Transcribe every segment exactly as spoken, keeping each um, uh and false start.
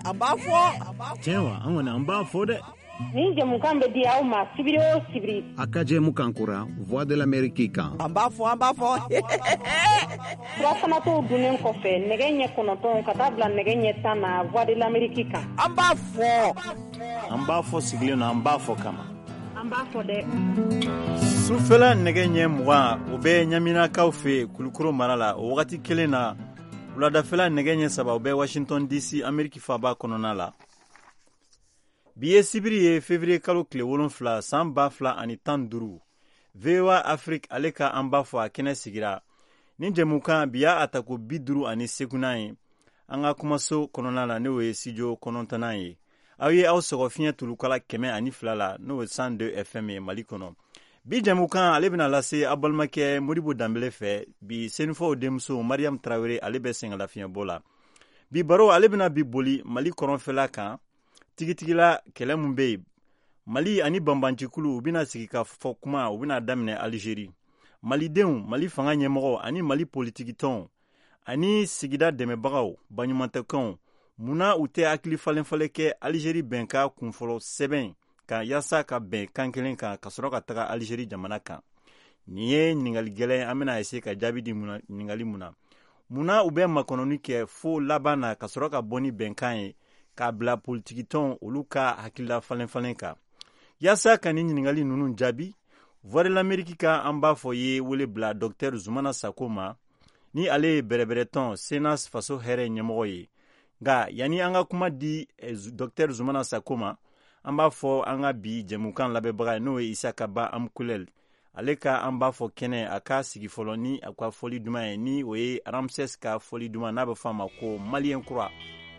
Ambafo. Chewa, angona ambafo de. Ninja mukambe di au ma sibiri o sibiri. Akaje mukankura, voix de l'Amérique kan. Ambafo, ambafo. Surasana to dunen kofe, negenye konoton katabla negenye tana voix de l'Amérique kan. Ambafo. Ambafo sigleno ambafo kama. Ambafo de. Sufela negenye mwa obe nyamina kaufe kulukuro marala wakati kelena uladafela negenye saba obe Washington D C Ameriki faba kononala. Biye sibiri ye février kalo kile wolonfla san ba fila ani tan duru V O A Afrique aleka amba fo a kene sigira ni jemukan biya atako biduru ani seguna ye anga kumaso kononala ne we sijo konontana ye aye aw sogo finya tulukala keme ani flala no cent deux F M Mali kono bi jemukan ale bina lase abalmake Modibo Dambele fe bi senfo demso Mariam Traoré ale be sengala finya bola bi baro ale bina bi boli Mali koron fela kan tigitigila kele mun be Mali ani bambanjikulu bina sigika fokuma ubina damne Algérie Mali denw Mali fanga ɲɛmɔgɔ ani Mali politikiton ani sigida dɛmɛbagaw banyumantekan muna u tɛ hakili falen falen kɛ Algérie bɛnka kunfɔlɔ sɛbɛn kan yasa ka bɛn kan kelen kan ka sɔrɔ ka taga Algérie jamana kan ni ye ɲininkali gɛlɛn an bɛna essayer ka jaabi di muna ɲininkali muna muna u bɛ makɔnɔni kɛ fo laban na ka sɔrɔ ka bɔ ni bɛnkan ye k'a bila politikiton olu ka hakilila falen falen kan yasa ka ni ɲininkali ninnu jaabi Voix de l'Amérique ka an b'a fɔ ye wele bila Docteur Zumana Sako ma ni ale ye bɛrɛbɛrɛtɔn Senas faso hɛrɛ ɲɛmɔgɔ ye nka yani an ka kuma di eh, Docteur Zumana Sako ma an b'a fɔ an ka bi jɛmukan labɛnbaga ye n'o ye Isaka Ba Amkulel ale ka an b'a fɔ kɛnɛ a ka sigi fɔlɔ ni a ka fɔli duman ye ni o ye Ramses ka fɔli duman n'a bɛ fɔ a ma ko Malien kura.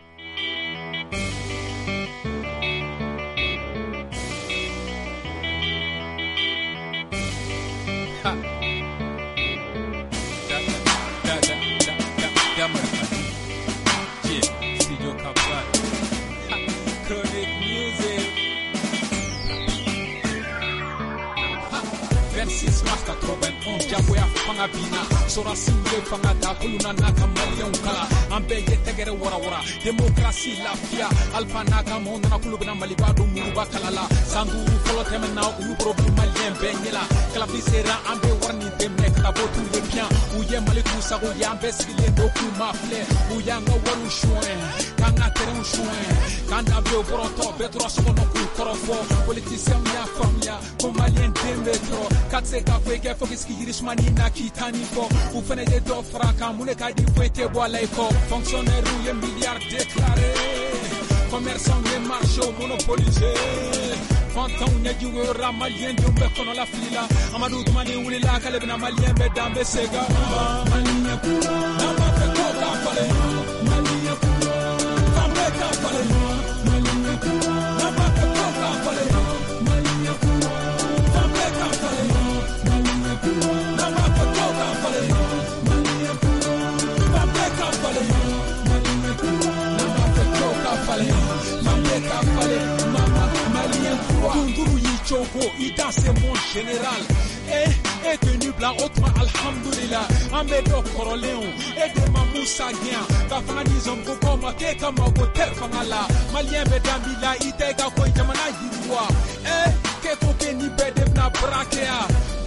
Jagoya fanga bina sora singe fanga da kuluna naka malion kala ambe yetegere wara wara demokrasi lafia alfa naka mondana kulubina malibado muruba kalala sanduru folo temena ulu problem malien benyela kala bisera ambe warni demne kala botu le bien uye maliku sago ya ambe skile doku mafle uyanga waru shoen kanga terun shoen kanda be boroto betro sono ku korofo politicien ya famia ko malien dembetro katse ka kweke fokiski yirishmani na kitani fo ufene de do fraka mune ka di fete bola iko fonctionnaire ou les milliards déclarés commerçant les marchés monopolisés fantan ne juwe ramalien de be kono la fila amadou tumani wulila kale bina malien be dambe sega malien kula na ma fe ko ka fale malien kula tambe ka fale malien kula na ma fe ko ka fale malien kula tambe ka fale malien kula na ma fe ko ka fale malien kula tambe ka fale malien kula na ma fe ko ka fale tambe ka fale mama malien kula tunduru yichoko ida c'est mon général eh et tenu blanc autrement alhamdulillah ambedo koroleon et de mamoussa gien ka fani zongo koma ke kama go terfangala malien be dambila itega ko jamana yidwa eh ke ko ke ni bede na brakea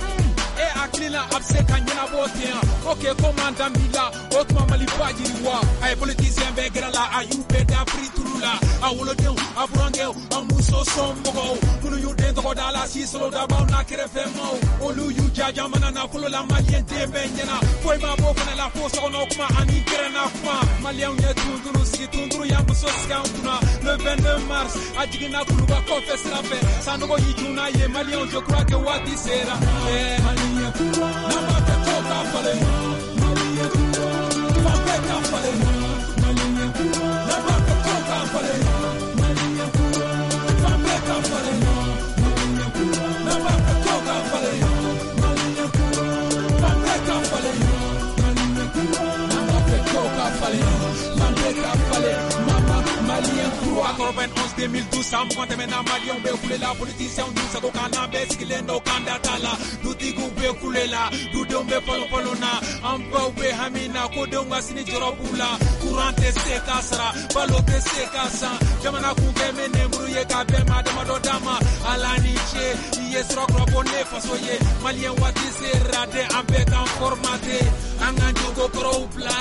e aklina abse kanyana botia okay komanda mila autrement malifaji wa ay politicien be grala ayube da friturula awolodeu aburangeu amuso sombo kunu yude to dala si solo da ba na krefemo olu yu jaja manana kulu la malien de benyana foi ma bo kana la foso no kuma ani grena kuma malien ye tunduru si tunduru ya muso skauna le vingt-deux mars ajigina kulu ba confesse la fe sanogo yituna ye malien je crois que wati sera eh malien kulu na ba te toka fale malien kulu fa pe ka fale malien kulu na ba te toka fale malien kulu fa pe ka fale malien kulu na ba te toka fale malien kulu fa pe ka fale malien kulu na ba te toka fale fa pe ka fale mama malien kulu quatre-vingt-onze deux mille douze san mugan tɛmɛna maliyɛnw bɛ kule la politiciens dun sago kan n'an bɛɛ sigilen dɔ kan data la dutigiw bɛ kule la dudenw bɛ palopalo na an baw bɛ hami na ko denw ka sini jɔrɔ b'u la kuran tɛ se k'a sara balo tɛ se k'a san jamana kun kɛ bɛ nemuru ye k'a bɛɛ ma damadɔ d'a ma ala ni ce i ye surakura bɔ ne faso ye maliyɛn waati sera de an bɛɛ kan formate an k'an jogo kɔrɔw bila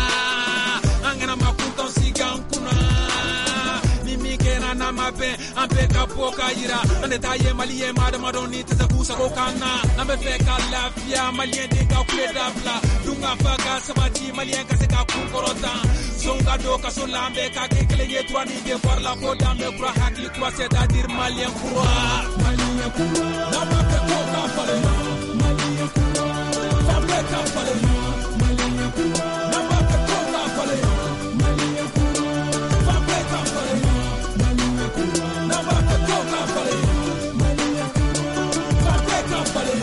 an kana makuntanw sigi an kunna ni min kɛra n'an ma bɛn an bɛɛ ka bɔ ka yira an de t'a ye maliyɛn ma damadɔ ni tɛ se k'u sago kan na an bɛ fɛ ka lafiya maliyɛn den ka kule dabila dun ka fa ka sabati maliyɛn ka se ka kun kɔrɔtan son ka don kaso la an bɛɛ ka kɛ kelen ye droit ni devoir la ko danbe kura hakili kura c'est-à-dire maliyɛn kura maliyɛn kura n'an b'a fɛ ko ka falen maliyɛn kura fan bɛɛ ka falen maliyɛn kura n'an b'a fɛ ko ka falen maliyɛn kura fan bɛɛ ka falen maliyɛn kura n'an b'a fɛ ko ka falen maliyɛn kura fan bɛɛ ka falen.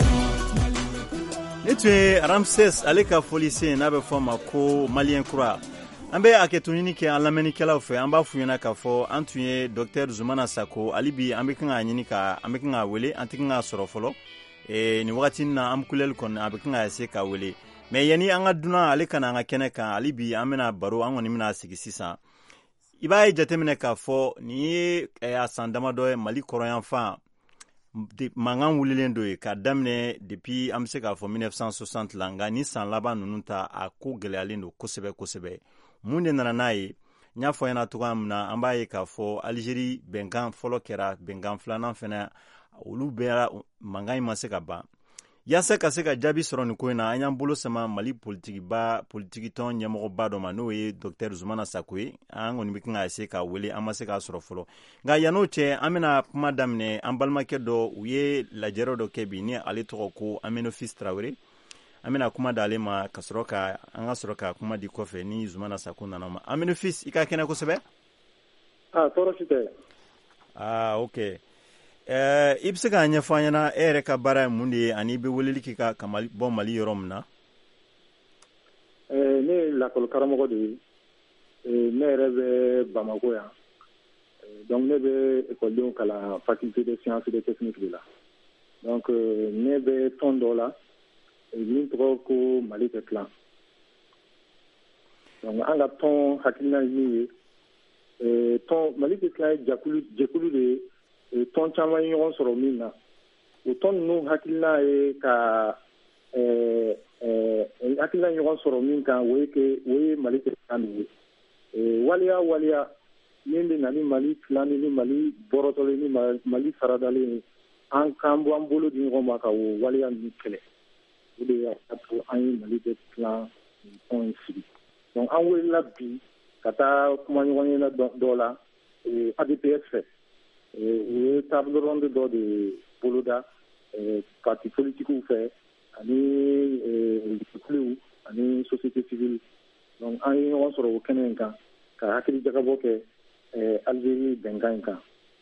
Ne tun ye Ramses ale ka foli se n'a bɛ fɔ ma ko maliyɛn kura. An bɛ hakɛto ɲini kɛ an lamɛnnikɛlaw fɛ an b'a f'u ɲɛna k'a fɔ an tun ye docteur Zumana Sako hali bi an bɛ kan k'a ɲini ka an bɛ kan k'a wele an tɛ kan k'a sɔrɔ fɔlɔ ee nin wagati na an kulɛli kɔni a bɛ kan k'a essayer k'a wele mais yanni an ka dunan ale kana an ka kɛnɛ kan hali bi an bɛna baro an kɔni bɛna sigi sisan i b'a ye jateminɛ k'a fɔ nin ye a san damadɔ ye Mali kɔrɔyanfan mankan wulilen dɔ ye k'a daminɛ depuis an bɛ se k'a fɔ mille neuf cent soixante la nka ni san laban ninnu ta a ko gɛlɛyalen don kosɛbɛ kosɛbɛ mun de nana n'a ye n y'a fɔ ɲɛna cogoya min na an b'a ye k'a fɔ Algérie bɛnkan fɔlɔ kɛra bɛnkan filanan fana olu bɛɛ mankan in ma se ka ban yaasa ka se ka jaabi sɔrɔ nin ko in na an y'an bolo sama Mali politikiba politikitɔn ɲɛmɔgɔba dɔ ma n'o ye docteur Zumana Sako ye an kɔni bɛ kan ka essayer k'a wele an ma se k'a sɔrɔ fɔlɔ nka yan'o cɛ an bɛna kuma daminɛ an balimakɛ dɔ u ye lajɛrɛ dɔ kɛ bi ni ale tɔgɔ ko Ameno Fils Traoré an bɛna kuma d'ale ma ka sɔrɔ ka an ka sɔrɔ ka kuma di kɔfɛ ni Zumana Sako nana ma Ameno Fils i ka kɛnɛ kosɛbɛ ah tɔɔrɔ si tɛ ah ok ɛɛ i bɛ se k'a ɲɛfɔ an ɲɛna e yɛrɛ ka baara ye mun de ye ani i bɛ weleli kɛ ka ka Mali bɔ Mali yɔrɔ min na ɛɛ ne ye lakɔli karamɔgɔ de ye ɛɛ ne yɛrɛ bɛ Bamako yan donc ne bɛ ekɔlidenw kalan faculté de sciences et de techniques de la donc ne bɛ tɔn dɔ la min tɔgɔ ko Mali tɛ tilan donc an ka tɔn hakilina ye min ye ɛɛ tɔn Mali tɛ tilan ye jɛkulu jɛkulu de ye tɔn caman ye ɲɔgɔn sɔrɔ min na o tɔn ninnu hakilina ye ka ɛɛ ɛɛ hakilina ɲɔgɔn sɔrɔ min kan o ye ke o ye Mali tɛ tilan de ye ɛɛ waliya waliya min bɛ na ni Mali tilanni ni Mali bɔrɔtɔlen ni Mali faradalen ye an k'an bɔ an bolo di ɲɔgɔn ma ka o waliya ninnu kɛlɛ o de y'a to an ye Mali tɛ tilan nin tɔn in sigi donc an welela bi ka taa kuma ɲɔgɔn ye dɔ la A D P S fɛ u ye table ronde dɔ de boloda parti politikiw fɛ ani jɛkuluw ani société civile donc an ye ɲɔgɔn sɔrɔ o kɛnɛ in kan ka hakili jagabɔ kɛ Algérie bɛnkan in kan.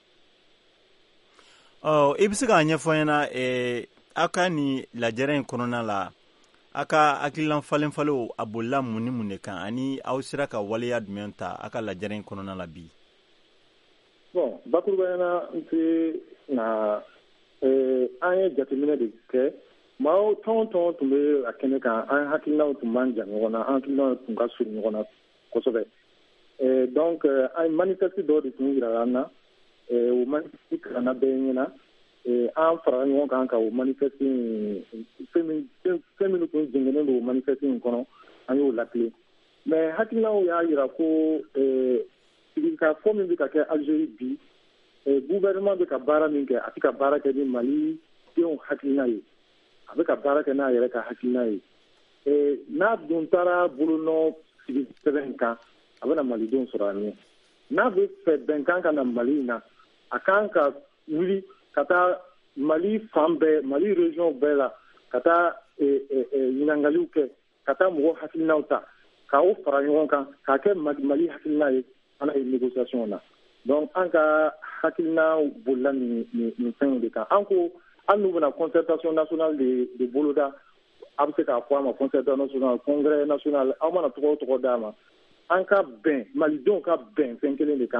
ɔ i bɛ se k'a ɲɛfɔ n ɲɛna aw ka nin lajɛrɛ in kɔnɔna la aw ka hakililan falen falenw a bolila mun ni mun de kan ani aw sera ka waleya jumɛn ta aw ka lajɛrɛ in kɔnɔna la bi. bon bakurubaya na n tɛ na an ye jateminɛ de kɛ maa tɔn tɔn tun bɛ a kɛnɛ kan an hakilinaw tun b'an jan ɲɔgɔn na an hakilinaw tun ka surun ɲɔgɔn na kosɛbɛ donc an ye manifeste dɔ de tun yira an na o manifeste kalanna bɛɛ ɲɛna an farala ɲɔgɔn kan ka o manifeste fɛn minnu tun jɛngɛnnen don o manifeste in kɔnɔ an y'o lakile mais hakilinaw y'a yira ko ka fɔ min bɛ ka kɛ Algérie bi gouvernement bɛ ka baara min kɛ a tɛ ka baara kɛ ni Mali denw hakilina ye a bɛ ka baara kɛ n'a yɛrɛ ka hakilina ye n'a dun taara bolonɔ sigi sɛbɛn kan a bɛna malidenw sɔrɔ a ɲɛ n'a bɛ fɛ bɛnkan ka na Mali in na a kan ka wuli ka taa Mali fan bɛɛ Mali région bɛɛ la ka taa ɲininkaliw kɛ ka taa mɔgɔ hakilinaw ta k'o fara ɲɔgɔn kan k'a kɛ Mali hakilina ye ana ye négociation na donc an ka hakilina bolila nin nin fɛnw de kan an ko an n'u bɛna concertation nationale de de boloda a bɛ se k'a fɔ a ma concertation nationale congrès national aw mana tɔgɔ o tɔgɔ d'a ma an ka bɛn malidenw ka bɛn fɛn kelen de kan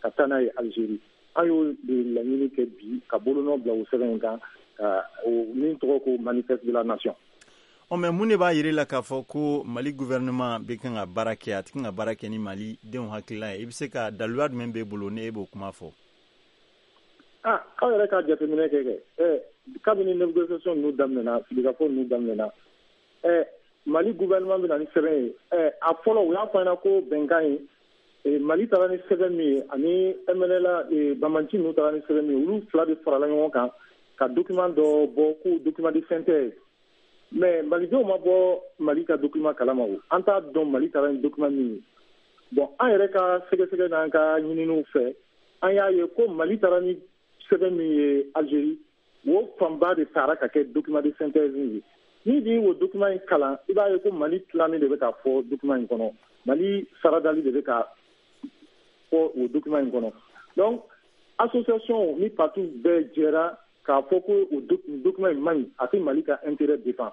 ka taa n'a ye Algérie an y'o de laɲini kɛ bi ka bolonɔ bila o sɛbɛn in kan ka min tɔgɔ ko manifeste de la nation. O mɛ mun de b'a yiri la k'a fɔ ko Mali gouvernement bɛ kan ka baara kɛ a tɛ kan ka baara kɛ ni Mali denw hakilila ye i bɛ se ka daluya jumɛn b'e bolo ne e b'o kuma fɔ? Ah, aw yɛrɛ ka jateminɛ kɛ kɛ ɛ kabini négociation ninnu daminɛna sigikafɔ ninnu daminɛna ɛ Mali gouvernement bɛ na ni sɛbɛn ye ɛ a fɔlɔ u y'a fɔ an ɲɛna ko bɛnkan ye Mali taara ni sɛbɛn min ye ani M N L Banmanci ninnu taara ni sɛbɛn min ye olu fila de farala ɲɔgɔn kan ka document dɔ bɔ ko document de synthèse mais malidenw ma bɔ Mali ka document kalama o an t'a dɔn Mali taara ni document min ye bon an yɛrɛ ka sɛgɛsɛgɛ n'an ka ɲininiw fɛ an y'a ye ko Mali taara ni sɛbɛn min ye Algérie o fanba de taara ka kɛ document de synthèse ye ni bi o document in kalan i b'a ye ko Mali tilanin de bɛ ka fɔ document in kɔnɔ Mali saradali de bɛ ka fɔ o document in kɔnɔ donc association ni parti bɛɛ jɛra k'a fɔ ko o document in man ɲi a tɛ Mali ka intérêt défend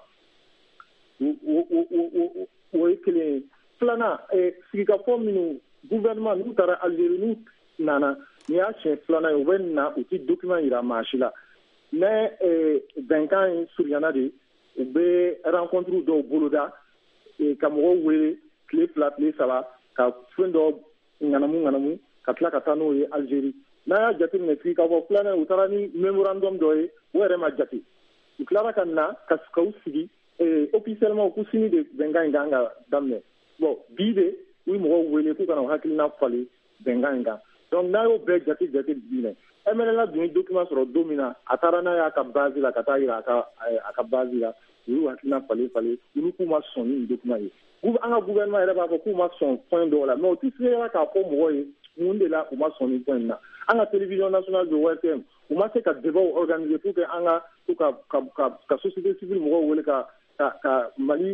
o ye kelen ye filanan sigikafɔ minnu gouvernement n'u taara Algérie n'u nana ni y'a siɲɛ filanan ye u bɛ na u tɛ document yira maa si la mais bɛnkan in surunyana de u bɛ rencontre dɔw boloda ka mɔgɔw wele tile fila tile saba ka fɛn dɔ ŋanamu ŋanamu ka tila ka taa n'o ye Algérie n'a y'a jateminɛ sigikafɔ filanan u taara ni memorandum dɔ ye o yɛrɛ ma jate u tilara ka na ka u sigi officiellement ko sini de bɛnkan in kan ka daminɛ bon bi de u ye mɔgɔw wele k'u kana u hakilina falen bɛnkan in kan donc n'a y'o bɛɛ jate jate minɛ M N L dun ye document sɔrɔ don min na a taara n'a y'a ka base la ka taa yira a ka a ka base la u y'u hakilina falen falen olu k'u ma sɔn ni nin document ye an ka gouvernement yɛrɛ b'a fɔ k'u ma sɔn point dɔw la mais o tɛ se k'a fɔ mɔgɔ ye mun de la u ma sɔn ni point na an ka télévision nationale de O R T M u ma se ka débat organiser pour que an ka to ka ka ka société civile mɔgɔw wele ka ka ka Mali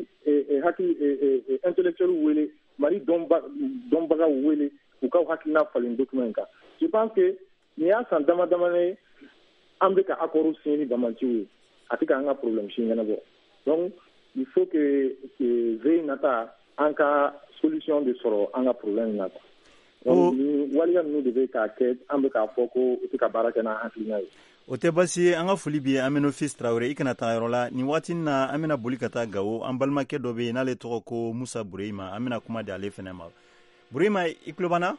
hakili intellectuel wele Mali dɔnbagaw wele u ka hakilina falen document kan je pense que ni y'a san dama dama ye an bɛ ka accord signé ni Banmanciw ye a tɛ k'an ka problème si ɲɛnabɔ donc il faut que veuille nata an ka solution de sɔrɔ an ka problème na quoi donc ni waliya ninnu de bɛ k'a kɛ an bɛ k'a fɔ ko u tɛ ka baara kɛ n'an hakilina ye. O tɛ basi ye an ka foli bi ye Amino Fils Traoré i kana taa yɔrɔ la nin waati na an bɛna boli ka taa Gawo an balimakɛ dɔ bɛ yen n'ale tɔgɔ ko Musa Burehima an bɛna kuma di ale fana ma Burehima i tulo b'an na?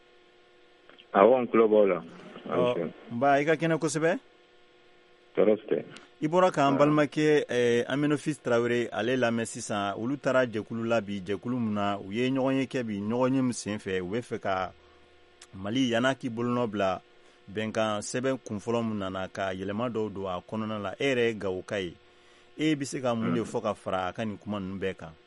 Awɔ n tulo b'aw la. Nba i ka kɛnɛ kosɛbɛ. Tɔɔrɔ tɛ. I bɔra k'an balimakɛ Amino Fils Traoré ale lamɛn sisan olu taara jɛkulu la bi jɛkulu min na u ye ɲɔgɔn ye kɛ bi ɲɔgɔn ye min senfɛ u bɛ fɛ ka Mali yan'a k'i bolonɔ bila bɛnkan sɛbɛn kunfɔlɔ min nana ka yɛlɛma dɔw don a kɔnɔna la e yɛrɛ ye Gawoka ye e bɛ se ka mun de fɔ ka fara a ka nin kuma ninnu bɛɛ kan?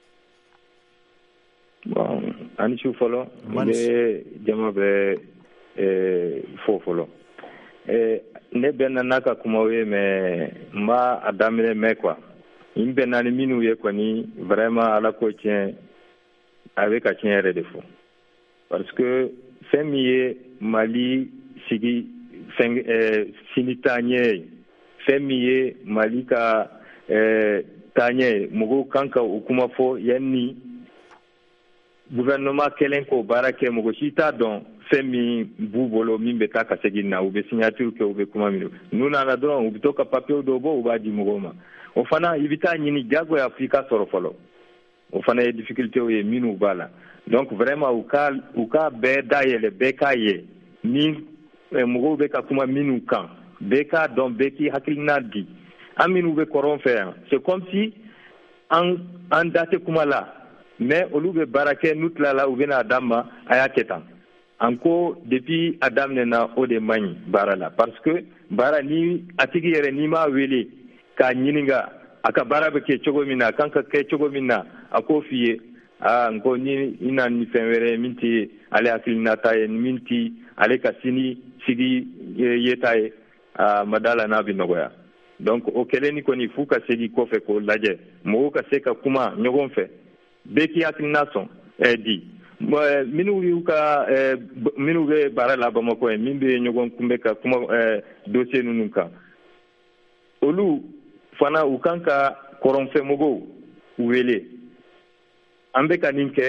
Bon ani su fɔlɔ n bɛ jama bɛ fɔ fɔlɔ ne bɛnna n'a ka kumaw ye mais n b'a a daminɛ mɛn quoi n bɛnna ni minnu ye kɔni vraiment ala ko tiɲɛ a bɛ ka tiɲɛ yɛrɛ de fɔ parce que fɛn min ye Mali sigi fɛn sini taaɲɛ ye fɛn min ye Mali ka taaɲɛ ye mɔgɔw kan ka o kuma fɔ yanni gouvernement kelen k'o baara kɛ mɔgɔ si t'a dɔn fɛn min b'u bolo min bɛ taa ka segin na u bɛ signature kɛ u bɛ kuma min n'u nana dɔrɔn u bɛ to ka papier dɔw bɔ u b'a di mɔgɔw ma o fana i bɛ taa ɲini jagoya f'i ka sɔrɔ fɔlɔ o fana ye difficulté ye minnu b'a la donc vraiment u ka u ka bɛɛ dayɛlɛ bɛɛ k'a ye ni mɔgɔw bɛ ka kuma minnu kan bɛɛ k'a dɔn bɛɛ k'i hakilina di an minnu bɛ kɔrɔn fɛ yan c'est comme si an an da tɛ kuma la mais olu bɛ baara kɛ n'u tilala u bɛna d'an ma a y'a kɛ tan an ko depuis a daminɛna o de man ɲi baara la parce que baara ni a tigi yɛrɛ n'i m'a wele k'a ɲininka a ka baara bɛ kɛ cogo min na a kan ka kɛ cogo min na a k'o f'i ye aa n ko ni i na ni fɛn wɛrɛ ye min tɛ ale hakilinata ye min tɛ ale ka sini sigi yeta ye aa ma d'a la n'a bɛ nɔgɔya donc o kɛlen ni kɔni f'u ka segin kɔfɛ k'o lajɛ mɔgɔw ka se ka kuma ɲɔgɔn fɛ bɛɛ k'i hakilina sɔn ɛɛ di minnu y'u ka minnu bɛ baara la Bamakɔ ye min bɛ ɲɔgɔn kunbɛn ka kuma dossier ninnu kan olu fana u kan ka kɔrɔnfɛmɔgɔw wele an bɛ ka nin kɛ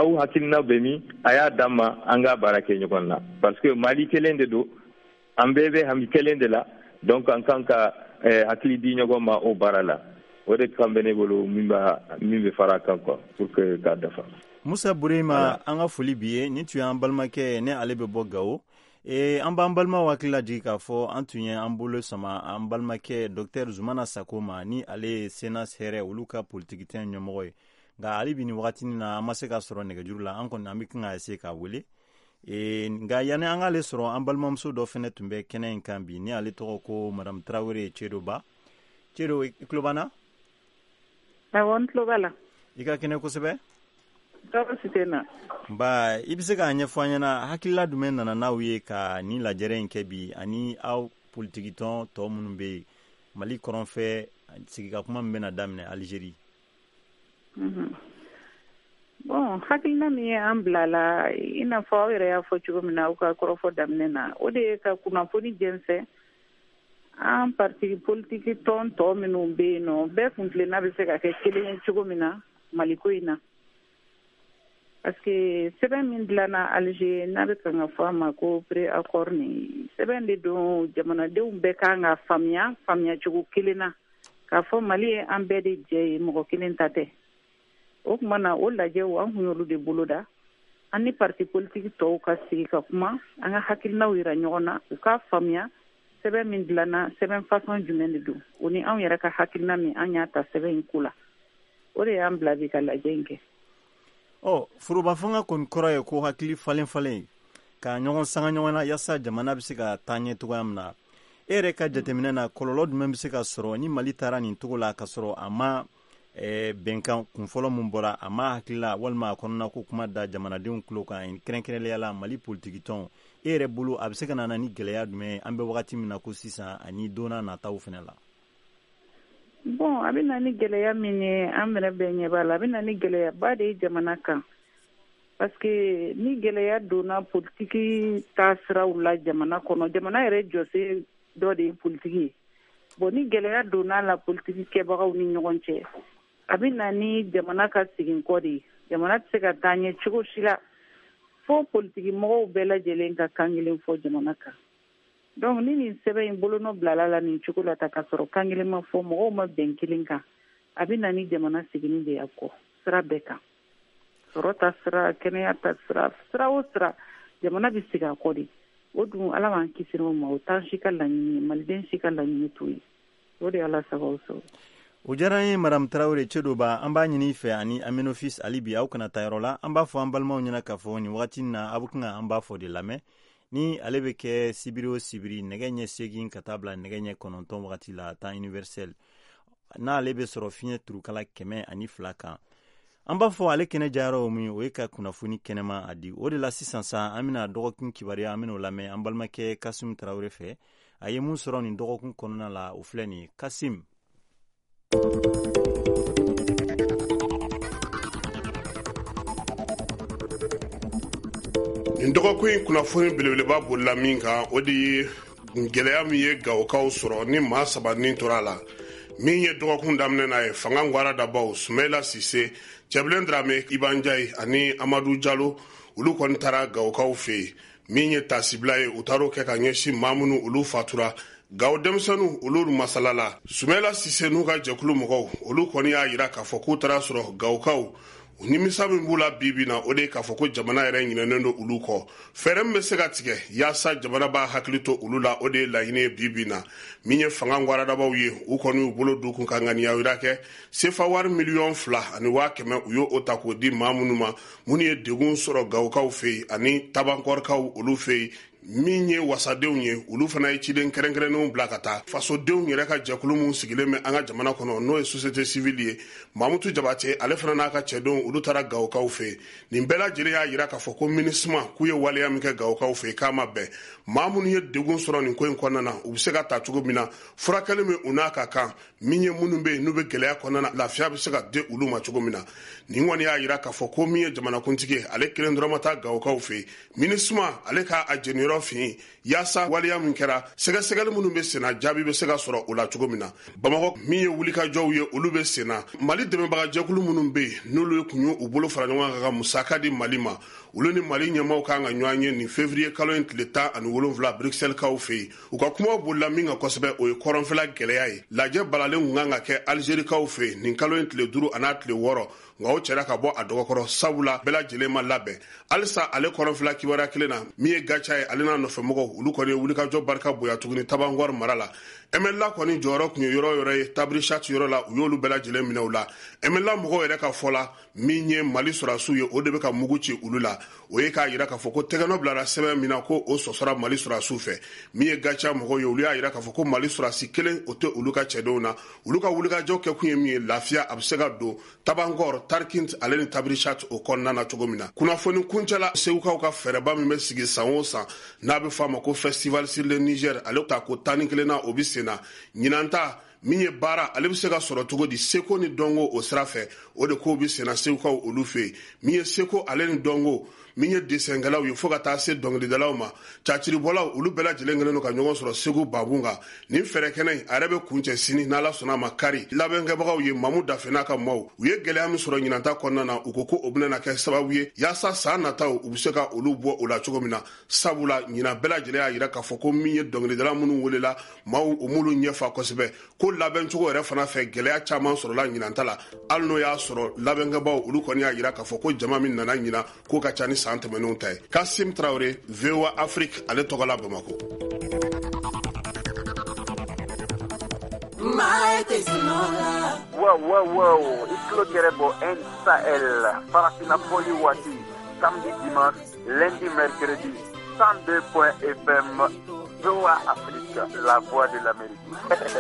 aw hakilina be min a y'a d'an ma an ka baara kɛ ɲɔgɔn na parce que mali kelen de don an bɛɛ bɛ hami kelen de la donc an kan ka eh, hakili di ɲɔgɔn ma o baara la o de kan bɛ ne bolo min bɛ fara kan quoi pour que k'a dafa. Musa Burema an ka foli bi ye ni tun y'an balimakɛ ne ale bɛ bɔ Gawo e an b'an balimaw hakili lajigi k'a fɔ an tun ye an bolo sama an balimakɛ Docteur Zumana Sako ma ni ale ye Senas Hɛrɛ olu ka politique tɛn ɲɛmɔgɔ ye nka hali bi ni wagatinin na an ma se ka sɔrɔ nɛgɛjuru la an kɔni an bɛ kan ka essayer k'a wele e nka yanni an k'ale sɔrɔ an balimamuso dɔ fana tun bɛ kɛnɛ in kan bi ni ale tɔgɔ ko Madame Traoré Cɛdo Ba Cɛdo i tulo b'an na? Awɔ n tulo b'a la. I ka kɛnɛ kosɛbɛ? Tɔɔrɔ si tɛ n na. Ba i bɛ se k'a ɲɛfɔ an ɲɛna hakilila jumɛn nana n'aw ye ka ni lajɛrɛ in kɛ bi ani aw politiki tɔn tɔ minnu bɛ yen Mali kɔrɔnfɛ sigikakuma min bɛna daminɛ Algérie. Bon hakilina min ye an bila la i n'a fɔ aw yɛrɛ y'a fɔ cogo min na aw ka kɔrɔfɔ daminɛ na o de ye ka kunnafoni jɛnsɛn an parti politiki tɔn tɔ minnu bɛ yen nɔ bɛɛ kun tilenna bɛ se ka kɛ kelen ye cogo min na Mali ko in na. Parce que sɛbɛn min dilanna Alger n'a bɛ kan ka fɔ a ma ko pré-accord ni sɛbɛn de don jamanadenw bɛɛ kan ka faamuya faamuya cogo kelen na k'a fɔ Mali ye an bɛɛ de jɛ ye mɔgɔ kelen ta tɛ. O tuma na o lajɛw an kun y'olu de boloda an ni parti politique tɔw ka sigi ka kuma an ka hakilinaw yira ɲɔgɔn na u ka faamuya sɛbɛn min dilanna sɛbɛn façon jumɛn de don o ni anw yɛrɛ ka hakilina min an y'a ta sɛbɛn in ko la o de y'an bila bi ka lajɛ in kɛ. Ɔ foroba fanga kɔni kɔrɔ ye ko hakili falen falen ka ɲɔgɔn sanga ɲɔgɔn na yasa jamana bɛ se ka taa ɲɛ cogoya min na e yɛrɛ ka jateminɛ na kɔlɔlɔ jumɛn bɛ se ka sɔrɔ ni Mali taara nin cogo la ka sɔrɔ a ma eh, bɛnkan kunfɔlɔ min bɔra a ma hakilila walima a kɔnɔna ko kuma da jamanadenw tulo kan kɛrɛnkɛrɛnnenya la Mali politique tɔn e yɛrɛ bolo a bɛ se ka na ni gɛlɛya jumɛn an bɛ wagati min na ko sisan ani donna nataw fana la. Bon a bɛ na ni gɛlɛya min ye an minɛ bɛɛ ɲɛ b'a la a bɛ na ni gɛlɛyaba de ye jamana kan parce que ni gɛlɛya donna politiki taa siraw la jamana kɔnɔ jamana yɛrɛ jɔsen dɔ de ye politiki ye bon ni gɛlɛya donna la politiki kɛbagaw ni ɲɔgɔn cɛ a bɛ na ni jamana ka segin kɔ de ye jamana tɛ se ka taa ɲɛ cogo si la fo politiki mɔgɔw bɛɛ lajɛlen ka kan kelen fɔ jamana kan. Donc ni nin sɛbɛn in bolonɔ bilala la nin cogo la ta ka sɔrɔ kan kelen ma fɔ mɔgɔw ma bɛn kelen kan a bɛ na ni jamana segini de ya kɔ sira bɛɛ kan sɔrɔ ta sira kɛnɛya ta sira sira o sira jamana bɛ segin a kɔ de o dun ala b'an kisi o ma o t'an si ka laɲini maliden si ka laɲini t'o ye o de ala sababu sɔrɔ. O diyara an ye Madame Traoré Cɛdo Ba an b'a ɲini i fɛ ani Aminofis Ali bi aw kana taa yɔrɔ la an b'a fɔ an balimaw ɲɛna k'a fɔ nin wagati na a bɛ kan an b'a fɔ de lamɛn ni ale bɛ kɛ sibiri o sibiri nɛgɛ ɲɛ segin ka taa bila nɛgɛ ɲɛ kɔnɔntɔn wagati la temps universel n'ale bɛ sɔrɔ fiɲɛ turukala kɛmɛ ani fila kan an b'a fɔ ale kɛnɛ jayɔrɔ min o ye ka kunnafoni kɛnɛma a di o de la sisan sa an bɛna dɔgɔkun kibaruya an bɛn'o lamɛn an balimakɛ Kasim Tarawele fɛ a ye mun sɔrɔ nin dɔgɔkun kɔnɔna la o filɛ nin ye Kasim. Nin dɔgɔkun in kunnafoni belebeleba bolila min kan o de ye gɛlɛya min ye Gawokaw sɔrɔ ni maa saba nin tora a la min ye dɔgɔkun daminɛ n'a ye fanga Ngwara Dabaw Sumaila Sise Cɛbilen Drame Iban Ndiaye ani Amadu Jalo olu kɔni taara Gawokaw fɛ yen min ye tasibila ye u taar'o kɛ ka ɲɛsin maa minnu olu fatura Gawo denmisɛnninw olu masala la Sumaila Sise n'u ka jɛkulu mɔgɔw olu kɔni y'a jira k'a fɔ k'u taara sɔrɔ Gawokaw nimisa min b'u la bibi na o de k'a fɔ ko jamana yɛrɛ ɲinɛnen don olu kɔ fɛɛrɛ min bɛ se ka tigɛ yaasa jamana b'a hakili to olu la o de ye laɲini ye bibi na min ye fanga Ngwara Dabaw ye u kɔni y'u bolo don kun ka ŋaniya wɛrɛ kɛ sefa wari miliyɔn fila ani waa kɛmɛ u y'o ta k'o di maa minnu ma minnu ye degun sɔrɔ Gawokaw fɛ yen ani Tabankɔrikaw olu fɛ yen min ye wasadenw ye olu fana ye ciden kɛrɛnkɛrɛnnenw bila ka taa fasodenw yɛrɛ ka jɛkulu min sigilen bɛ an ka jamana kɔnɔ n'o ye société civile ye Mamutu Jabate ale fana n'a ka cɛdenw olu taara Gawokaw fɛ nin bɛɛ lajɛlen y'a jira k'a fɔ ko MINUSMA k'u ye waleya min kɛ Gawokaw fɛ k'a ma bɛn maa minnu ye degun sɔrɔ nin ko in kɔnɔna na u bɛ se ka ta cogo min na furakɛli min u n'a ka kan min ye minnu bɛ yen n'u bɛ gɛlɛya kɔnɔna na lafiya bɛ se ka di olu ma cogo min na nin kɔni y'a jira k'a fɔ ko min ye jamanakuntigi ye ale kelen dɔrɔn ma taa Gawokaw fɛ MINUSMA ale k'a a jeniyɔrɔ yɔrɔ fin yaasa waliya min kɛra sɛgɛsɛgɛli minnu bɛ senna jaabi bɛ se ka sɔrɔ o la cogo min na bamakɔ min ye wulikajɔw ye olu bɛ senna mali dɛmɛbaga jɛkulu minnu bɛ yen n'olu ye kun ye u bolo fara ɲɔgɔn kan ka musaka di mali ma olu ni mali ɲɛmaw kan ka ɲɔgɔn ye nin février kalo in tile tan ani wolonwula Bruxelles kaw fɛ yen u ka kumaw bolila min kan kosɛbɛ o ye kɔrɔnfɛla gɛlɛya ye lajɛ balalen kun kan ka kɛ Algérie kaw fɛ yen nin kalo in tile duuru a n'a tile wɔɔrɔ nka o cɛla ka bɔ a dɔgɔkɔrɔ sabula bɛɛ lajɛlen ma labɛn halisa ale kɔrɔnfɛla kibaruya kelen na min ye gaca ye ale n'a nɔfɛmɔgɔw olu kɔni ye wulikajɔ barika bonya tuguni Tabangɔri mara la M L A kɔni jɔyɔrɔ kun ye yɔrɔ yɔrɔ ye Tabrichat yɔrɔ la u y'olu bɛɛ lajɛlen minɛ u la M L A mɔgɔw yɛrɛ ka fɔ la min ye Mali sɔrɔdasiw ye o de bɛ ka mugu ci olu la o ye k'a yira k'a fɔ ko tɛgɛnɔ bilara sɛbɛn min na ko o sɔsɔra Mali sɔrɔdasiw fɛ min ye gaca mɔgɔw ye olu y'a yira k'a fɔ ko Mali sɔrɔdasi kelen o tɛ olu ka cɛdenw na olu ka wulikajɔ kɛ kun ye min ye lafiya a bɛ se ka don Tabangɔri Tarkint ale ni Tabrichat o kɔnɔna na cogo min na kunnafoni kuncɛla segukaw ka fɛɛrɛba min bɛ sigi san o san n'a bɛ fɔ a ma ko Festival sur le Niger ale ta ko tan ni kelen na o bɛ sen na ɲinanta min ye baara ale bɛ se ka sɔrɔ cogo di seko ni dɔnko o sira fɛ o de ko bɛ senna segukaw olu fɛ yen min ye seko ale ni dɔnko min ye desɛnkɛlaw ye fo ka taa se dɔnkilidalaw ma caciribɔlaw olu bɛɛ lajɛlen kɛlen don ka ɲɔgɔn sɔrɔ segu baabun kan nin fɛɛrɛ kɛnɛ in a yɛrɛ bɛ kuncɛ sini n'ala sɔnna a ma kari labɛnkɛbagaw ye Mamu Dafe n'a ka maaw u ye gɛlɛya min sɔrɔ ɲinanta kɔnɔna na u ko ko o bɛna kɛ sababu ye yaasa san nataw u bɛ se ka olu bɔ o la cogo min na sabula ɲina bɛɛ lajɛlen y'a yira k'a fɔ ko min ye dɔnkilidala minnu welela maaw o m'olu ɲɛfa kosɛbɛ ko labɛncogo yɛrɛ fana fɛ gɛlɛya caman sɔrɔla ɲinanta la hali n'o y'a sɔrɔ labɛnkɛbaw olu kɔni y'a yira k'a fɔ ko jama min nana ɲina k'o ka ca ni san tɛmɛnenw ta ye Kassim Traoré, V O A Afrique, ale tɔgɔ la Bamako. Wow, wow, wow, Islo Kerebo N Sahel, Farafina Poli Wati, samedi, dimanche, lundi, mercredi, cent deux point F M, V O A Afrique, la voix de l'Amérique.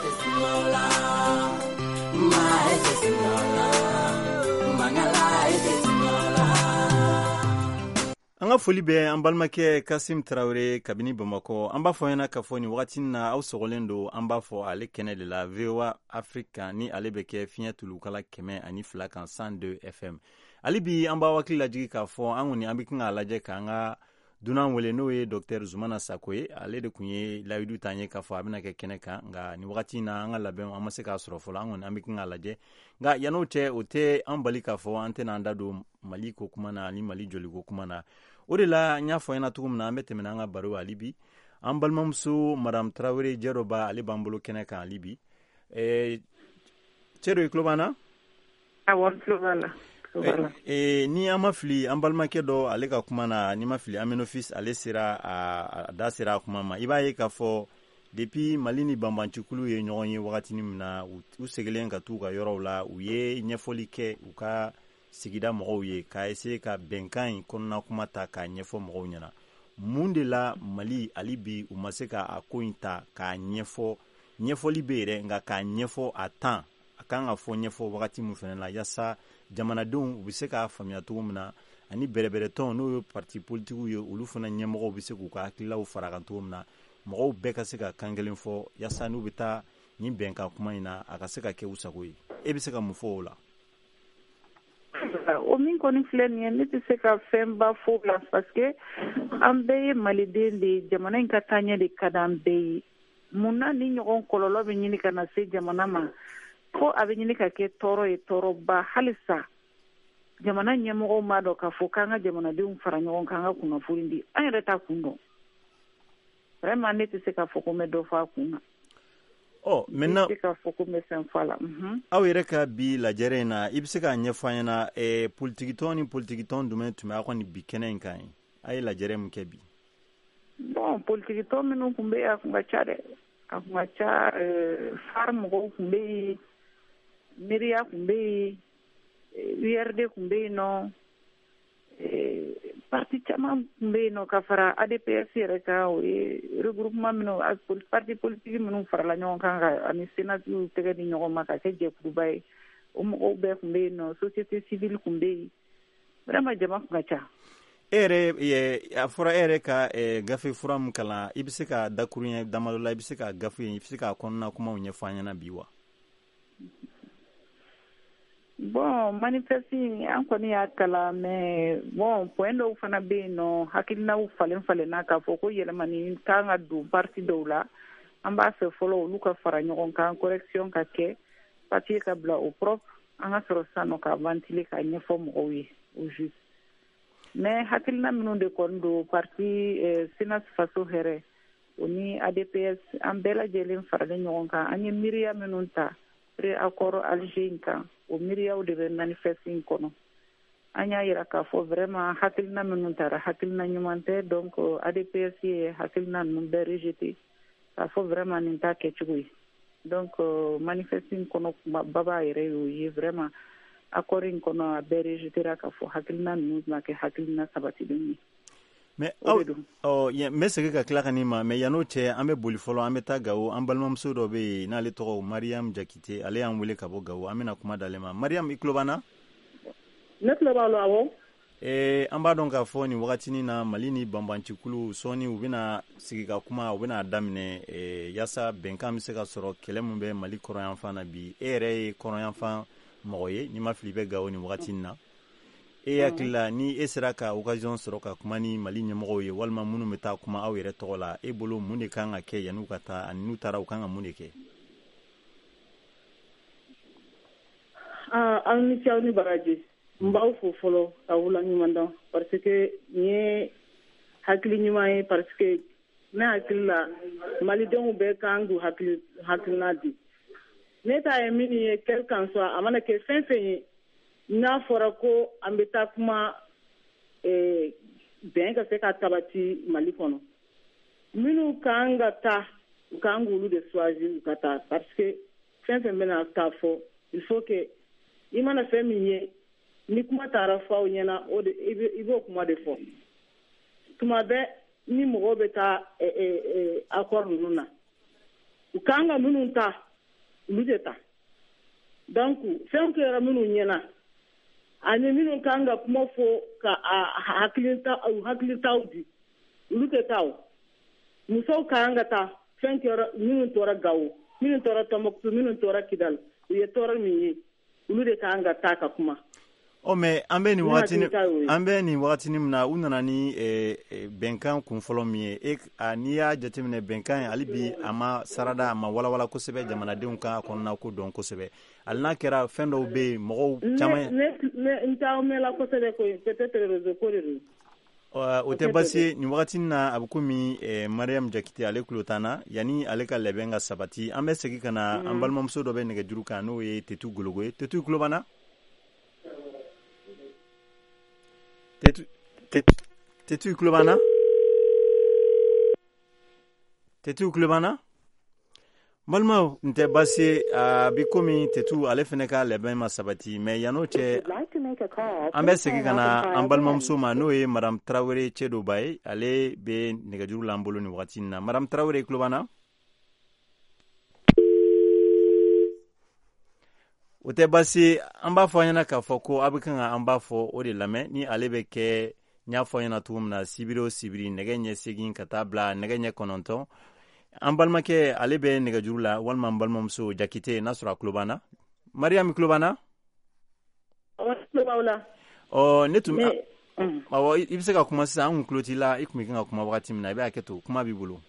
An ka foli bɛ an balimakɛ Kassim Traoré kabini Bamakɔ an b'a fɔ ɲɛna k'a fɔ nin wagati na aw sɔgɔlen don an b'a fɔ ale kɛnɛ de la V O A Afrique ni ale bɛ kɛ fiɲɛ tulukala kɛmɛ ani fila kan cent deux F M hali bi an b'a hakili lajigi k'a fɔ an kɔni an bɛ kan k'a lajɛ k'an ka dunan wele n'o ye Docteur Zumana Sako ye ale de tun ye layidu t'an ye k'a fɔ a bɛna kɛ kɛnɛ kan nka nin wagati na an ka labɛn an ma se k'a sɔrɔ fɔlɔ an kɔni an bɛ kan k'a lajɛ nka yan'o cɛ o tɛ an bali k'a fɔ an tɛna an da don Mali ko kuma na ani Mali joli ko kuma na o de la n y'a fɔ ɲɛna cogo min na an bɛ tɛmɛ an ka baro hali bi an balimamuso Madame Traoré Jɛrɔba ale b'an bolo kɛnɛ kan hali bi ɛɛ cɛ dɔ i tulo b'an na awɔ n tulo b'a la Eh, ni an ma fili an balimakɛ dɔ ale ka kuma na ni ma fili Aminofis ale sera a, a da sera a kuma ma i b'a ye k'a fɔ depuis Mali ni banbancikulu ye ɲɔgɔn ye wagati min na u, u segilen ka t'u ka yɔrɔw la u ye ɲɛfɔli kɛ u ka sigida mɔgɔw ye k'a essayer ka bɛnkan in kɔnɔna kuma ta k'a ɲɛfɔ mɔgɔw ɲɛna mun de la Mali hali bi u ma se ka a ko in ta k'a ɲɛfɔ ɲɛfɔli bɛ yɛrɛ nka k'a ɲɛfɔ a temps a kan ka fɔ ɲɛfɔ wagati min fana la yasa jamanadenw u bɛ se k'a faamuya cogo min na ani bɛrɛbɛrɛtɔn n'o ye parti politiques ye olu fana ɲɛmɔgɔw bɛ se k'u ka hakililaw fara kan cogo min na mɔgɔw bɛɛ ka se ka kan kelen fɔ yasa n'u bɛ taa nin bɛnkan kuma in na a ka se ka kɛ u sago ye e bɛ se ka mun fɔ o la. o min kɔni filɛ nin ye ne tɛ se ka fɛnba fɔ o la parce que an bɛɛ ye maliden de ye jamana in ka taaɲɛ de ka d'an bɛɛ ye mun na ni ɲɔgɔn kɔlɔlɔ bɛ ɲini ka na se jamana ma ko a bɛ ɲini ka kɛ tɔɔrɔ ye tɔɔrɔba halisa jamana ɲɛmɔgɔw m'a dɔn k'a fɔ k'an ka jamanadenw fara ɲɔgɔn kan an ka kunnafoni di an yɛrɛ t'a kun dɔn vraiment ne tɛ se k'a fɔ ko n bɛ dɔ fɔ a kun na. Ɔ maintenant ne tɛ se k'a fɔ ko n bɛ fɛn fɔ a la. aw yɛrɛ ka bi lajɛrɛ in na i bɛ se k'a ɲɛfɔ an ɲɛna ɛɛ politikitɔn ni politikitɔn jumɛn tun bɛ aw ka nin bi kɛnɛ in kan ye a ye lajɛrɛ min kɛ bi. bon politikitɔn minnu tun bɛ yen a tun ka ca dɛ a tun ka ca ɛɛ far mɔgɔw tun bɛ yen Miria tun bɛ yen U R D tun bɛ yen nɔ parti caman tun bɛ yen nɔ ka fara A D P S yɛrɛ kan o ye regroupement minnu parti politique minnu farala ɲɔgɔn kan ka ani sénatiw tɛgɛ di ɲɔgɔn ma ka kɛ jɛkuluba ye o mɔgɔw bɛɛ tun bɛ yen nɔ société civile tun bɛ yen vraiment jama tun ka ca. e yɛrɛ a fɔra e yɛrɛ ka gafe fura min kalan i bɛ se ka dakuru ɲɛ damadɔ la i bɛ se ka gafe i bɛ se ka kɔnɔna kumaw ɲɛfɔ an ɲɛna bi wa. bon manifesting an kɔni y'a kala mais bon point dɔw fana bɛ yen nɔ hakilinaw falen falenna k'a fɔ ko yɛlɛmani kan ka don parti dɔw la an b'a fɛ fɔlɔ olu ka fara ɲɔgɔn kan correction ka kɛ papier ka bila au propre an ka sɔrɔ sisan nɔ ka ventiler ka ɲɛfɔ mɔgɔw ye au juste mais hakilina minnu de kɔni don parti Sinas Faso Hɛrɛ o ni A D P S an bɛɛ lajɛlen faralen ɲɔgɔn kan an ye miiriya minnu ta pré-accord Alger kan o miiriyaw de bɛ manifesting kɔnɔ an y'a yira k'a fɔ vraiment hakilina minnu tara hakilina ɲuman tɛ donc A D P S ye hakilina ninnu bɛɛ rejeté k'a fɔ vraiment nin t'a kɛcogo ye donc manifesting kɔnɔ baba yɛrɛ y'o ye vraiment accord in kɔnɔ a bɛɛ rejeté k'a fɔ hakilina ninnu ma kɛ hakilina sabatilen ye. mais aw ɔ n bɛ segin ka tila ka nin ma mais yan'o cɛ an bɛ boli fɔlɔ an bɛ taa Gawo an balimamuso dɔ bɛ yen n'ale tɔgɔ Mariam Jakite ale y'an wele ka bɔ Gawo an bɛna kuma d'ale ma Mariam i tulo b'an na. ne tulo b'a la awɔ. ee an b'a dɔn k'a fɔ nin wagatinin na Mali ni banbancikulu sɔɔni u bɛna sigi ka kuma u bɛna daminɛ ee yaasa bɛnkan bɛ se ka sɔrɔ kɛlɛ min bɛ Mali kɔrɔyanfan na bi e yɛrɛ ye kɔrɔyanfan mɔgɔ ye n'i ma fili i bɛ Gawo nin wagatinin na. e hakili la ni e sera ka occasion sɔrɔ ka kuma ni Mali ɲɛmɔgɔw ye walima minnu bɛ taa kuma aw yɛrɛ tɔgɔ la e bolo mun de kan ka kɛ yan'u ka taa ani n'u taara u kan ka mun de kɛ. aa aw ni ce aw ni baraji n b'aw fo fɔlɔ ka wula ɲuman dɔn parce que nin ye hakili ɲuman ye parce que ne hakili la malidenw bɛɛ kan k'u hakili hakilina di ne ta ye min ye quel qu'en soit a mana kɛ fɛn fɛn ye n'a fɔra ko an bɛ taa kuma bɛn ka se ka tabati Mali kɔnɔ minnu kan ka taa u kan k'olu de choisir u ka taa parce que fɛn fɛn bɛna taa fɔ il faut que i mana fɛn min ye ni kuma taara fɔ aw ɲɛna o de i b'o kuma de fɔ tuma bɛɛ ni mɔgɔw bɛ taa accord ninnu na u kan ka minnu ta olu de ta donc fɛn kɛra minnu ɲɛna ani minnu kan ka kuma fɔ ka hakilitaw di olu tɛ taa o musow kan ka taa fɛn kɛra minnu tora Gawo minnu tora Tɔnbɔkutu minnu tora Kidali u ye tɔɔrɔ min ye olu de kan ka taa ka kuma. o mais an bɛ nin wagatinin an bɛ nin wagatinin min na u nana ni bɛnkan kun fɔlɔ min ye e n'i y'a jateminɛ bɛnkan ye hali bi a ma sarada a ma walawala kosɛbɛ jamanadenw ka kɔnɔna ko dɔn kosɛbɛ hali n'a kɛra fɛn dɔw bɛ yen mɔgɔw caman. ne ne n t'aw mɛnla kosɛbɛ ko peut-être réseau ko de don. o tɛ baasi ye nin wagatinin na a bɛ komi Mariam Jakite ale tulo t'an na yanni ale ka labɛn ka sabati an bɛ segin ka na an balimamuso dɔ bɛ nɛgɛjuru kan n'o ye Tetu Gologo ye Tetu i tulo b'an na. Tetu Tetu i tulo b'an na Tetu i tulo b'an na balimaw n tɛ baasi ye a bi komi Tetu ale fana ka labɛn ma sabati mais yan'o cɛ an bɛ segin ka na an balimamuso ma n'o ye Madame Tarawele Cɛdoba ye ale bɛ nɛgɛjuru la an bolo nin wagati in na Madame Tarawele i tulo b'an na. o tɛ baasi ye an b'a fɔ an ɲɛna k'a fɔ ko a bɛ kan ka an b'a fɔ o de lamɛn ni ale bɛ kɛ n y'a fɔ an ɲɛna cogo min na sibiri o sibiri nɛgɛ ɲɛ segin ka taa bila nɛgɛ ɲɛ kɔnɔntɔn an balimakɛ ale bɛ nɛgɛjuru la walima an balimamuso Jakite n'a sɔrɔ a tulo b'an na Mariam i tulo b'an na. ɔ ne tun awɔ i bɛ se ka kuma sisan an kun tulo t'i la i tun bɛ kan ka kuma wagati min na i bɛ hakɛ to kuma b'i bolo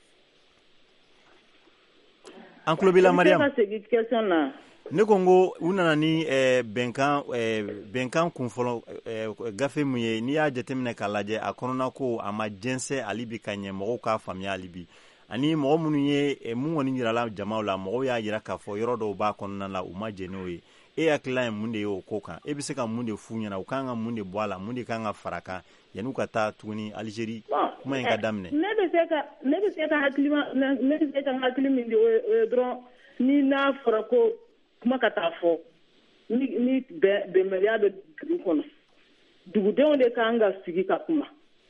an tulo b'i la Mariam. ne ko n ko u nana ni bɛnkan bɛnkan kun fɔlɔ gafe min ye n'i y'a jateminɛ k'a lajɛ a kɔnɔna ko a ma jɛnsɛn hali bi ka ɲɛ mɔgɔw k'a faamuya hali bi ani mɔgɔ minnu ye mun kɔni yirala jamaw la mɔgɔw y'a yira k'a fɔ yɔrɔ dɔw b'a kɔnɔna la u ma jɛ n'o ye e hakilila ye mun de ye o ko kan e bɛ se ka mun de f'u ɲɛna u kan ka mun de bɔ a la mun de kan ka fara kan yan'u ka taa tuguni Alizeri kuma in ka daminɛ. ne bɛ se ka ne bɛ se ka hakili ne bɛ se ka hakili min di o ye dɔrɔn ni n'a fɔra ko kuma ka taa fɔ ni ni bɛnbaliya bɛ dugu kɔnɔ dugudenw de kan ka sigi ka kuma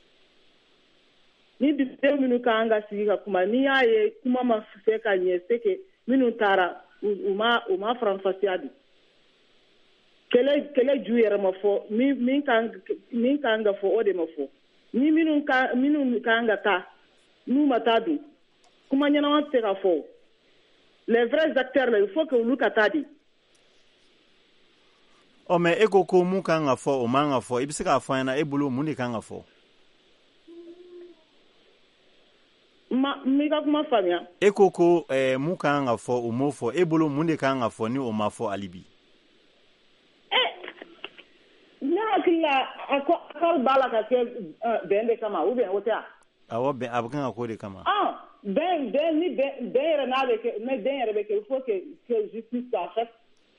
ni dugudenw minnu kan ka sigi ka kuma n'i y'a ye kuma ma se ka ɲɛ se ke minnu taara u ma u ma faranfasiya di kɛlɛ kɛlɛ ju yɛrɛ ma fɔ min min kan min kan ka fɔ o de ma fɔ ni minnu kan minnu kan ka taa n'u ma taa dun kuma ɲɛnama tɛ se ka fɔ les vrais acteurs là il faut que olu ka taa di. o mais e ko ko mun kan ka fɔ o man ka fɔ i bɛ se k'a fɔ an ɲɛna e bolo mun de kan ka fɔ ma mi ka kuma faamuya e ko ko eh, mun kan ka fɔ o m'o fɔ e bolo mun de kan ka fɔ ni o ma fɔ hali bi ne hakili la a ko akal b'a la ka kɛ bɛn de kama ou bien o tɛ a awɔ bɛn a bɛ kan ka k'o de kama ah bɛn bɛn ni bɛn bɛn yɛrɛ n'a bɛ kɛ ni bɛn yɛrɛ bɛ kɛ il faut que que justice soit faite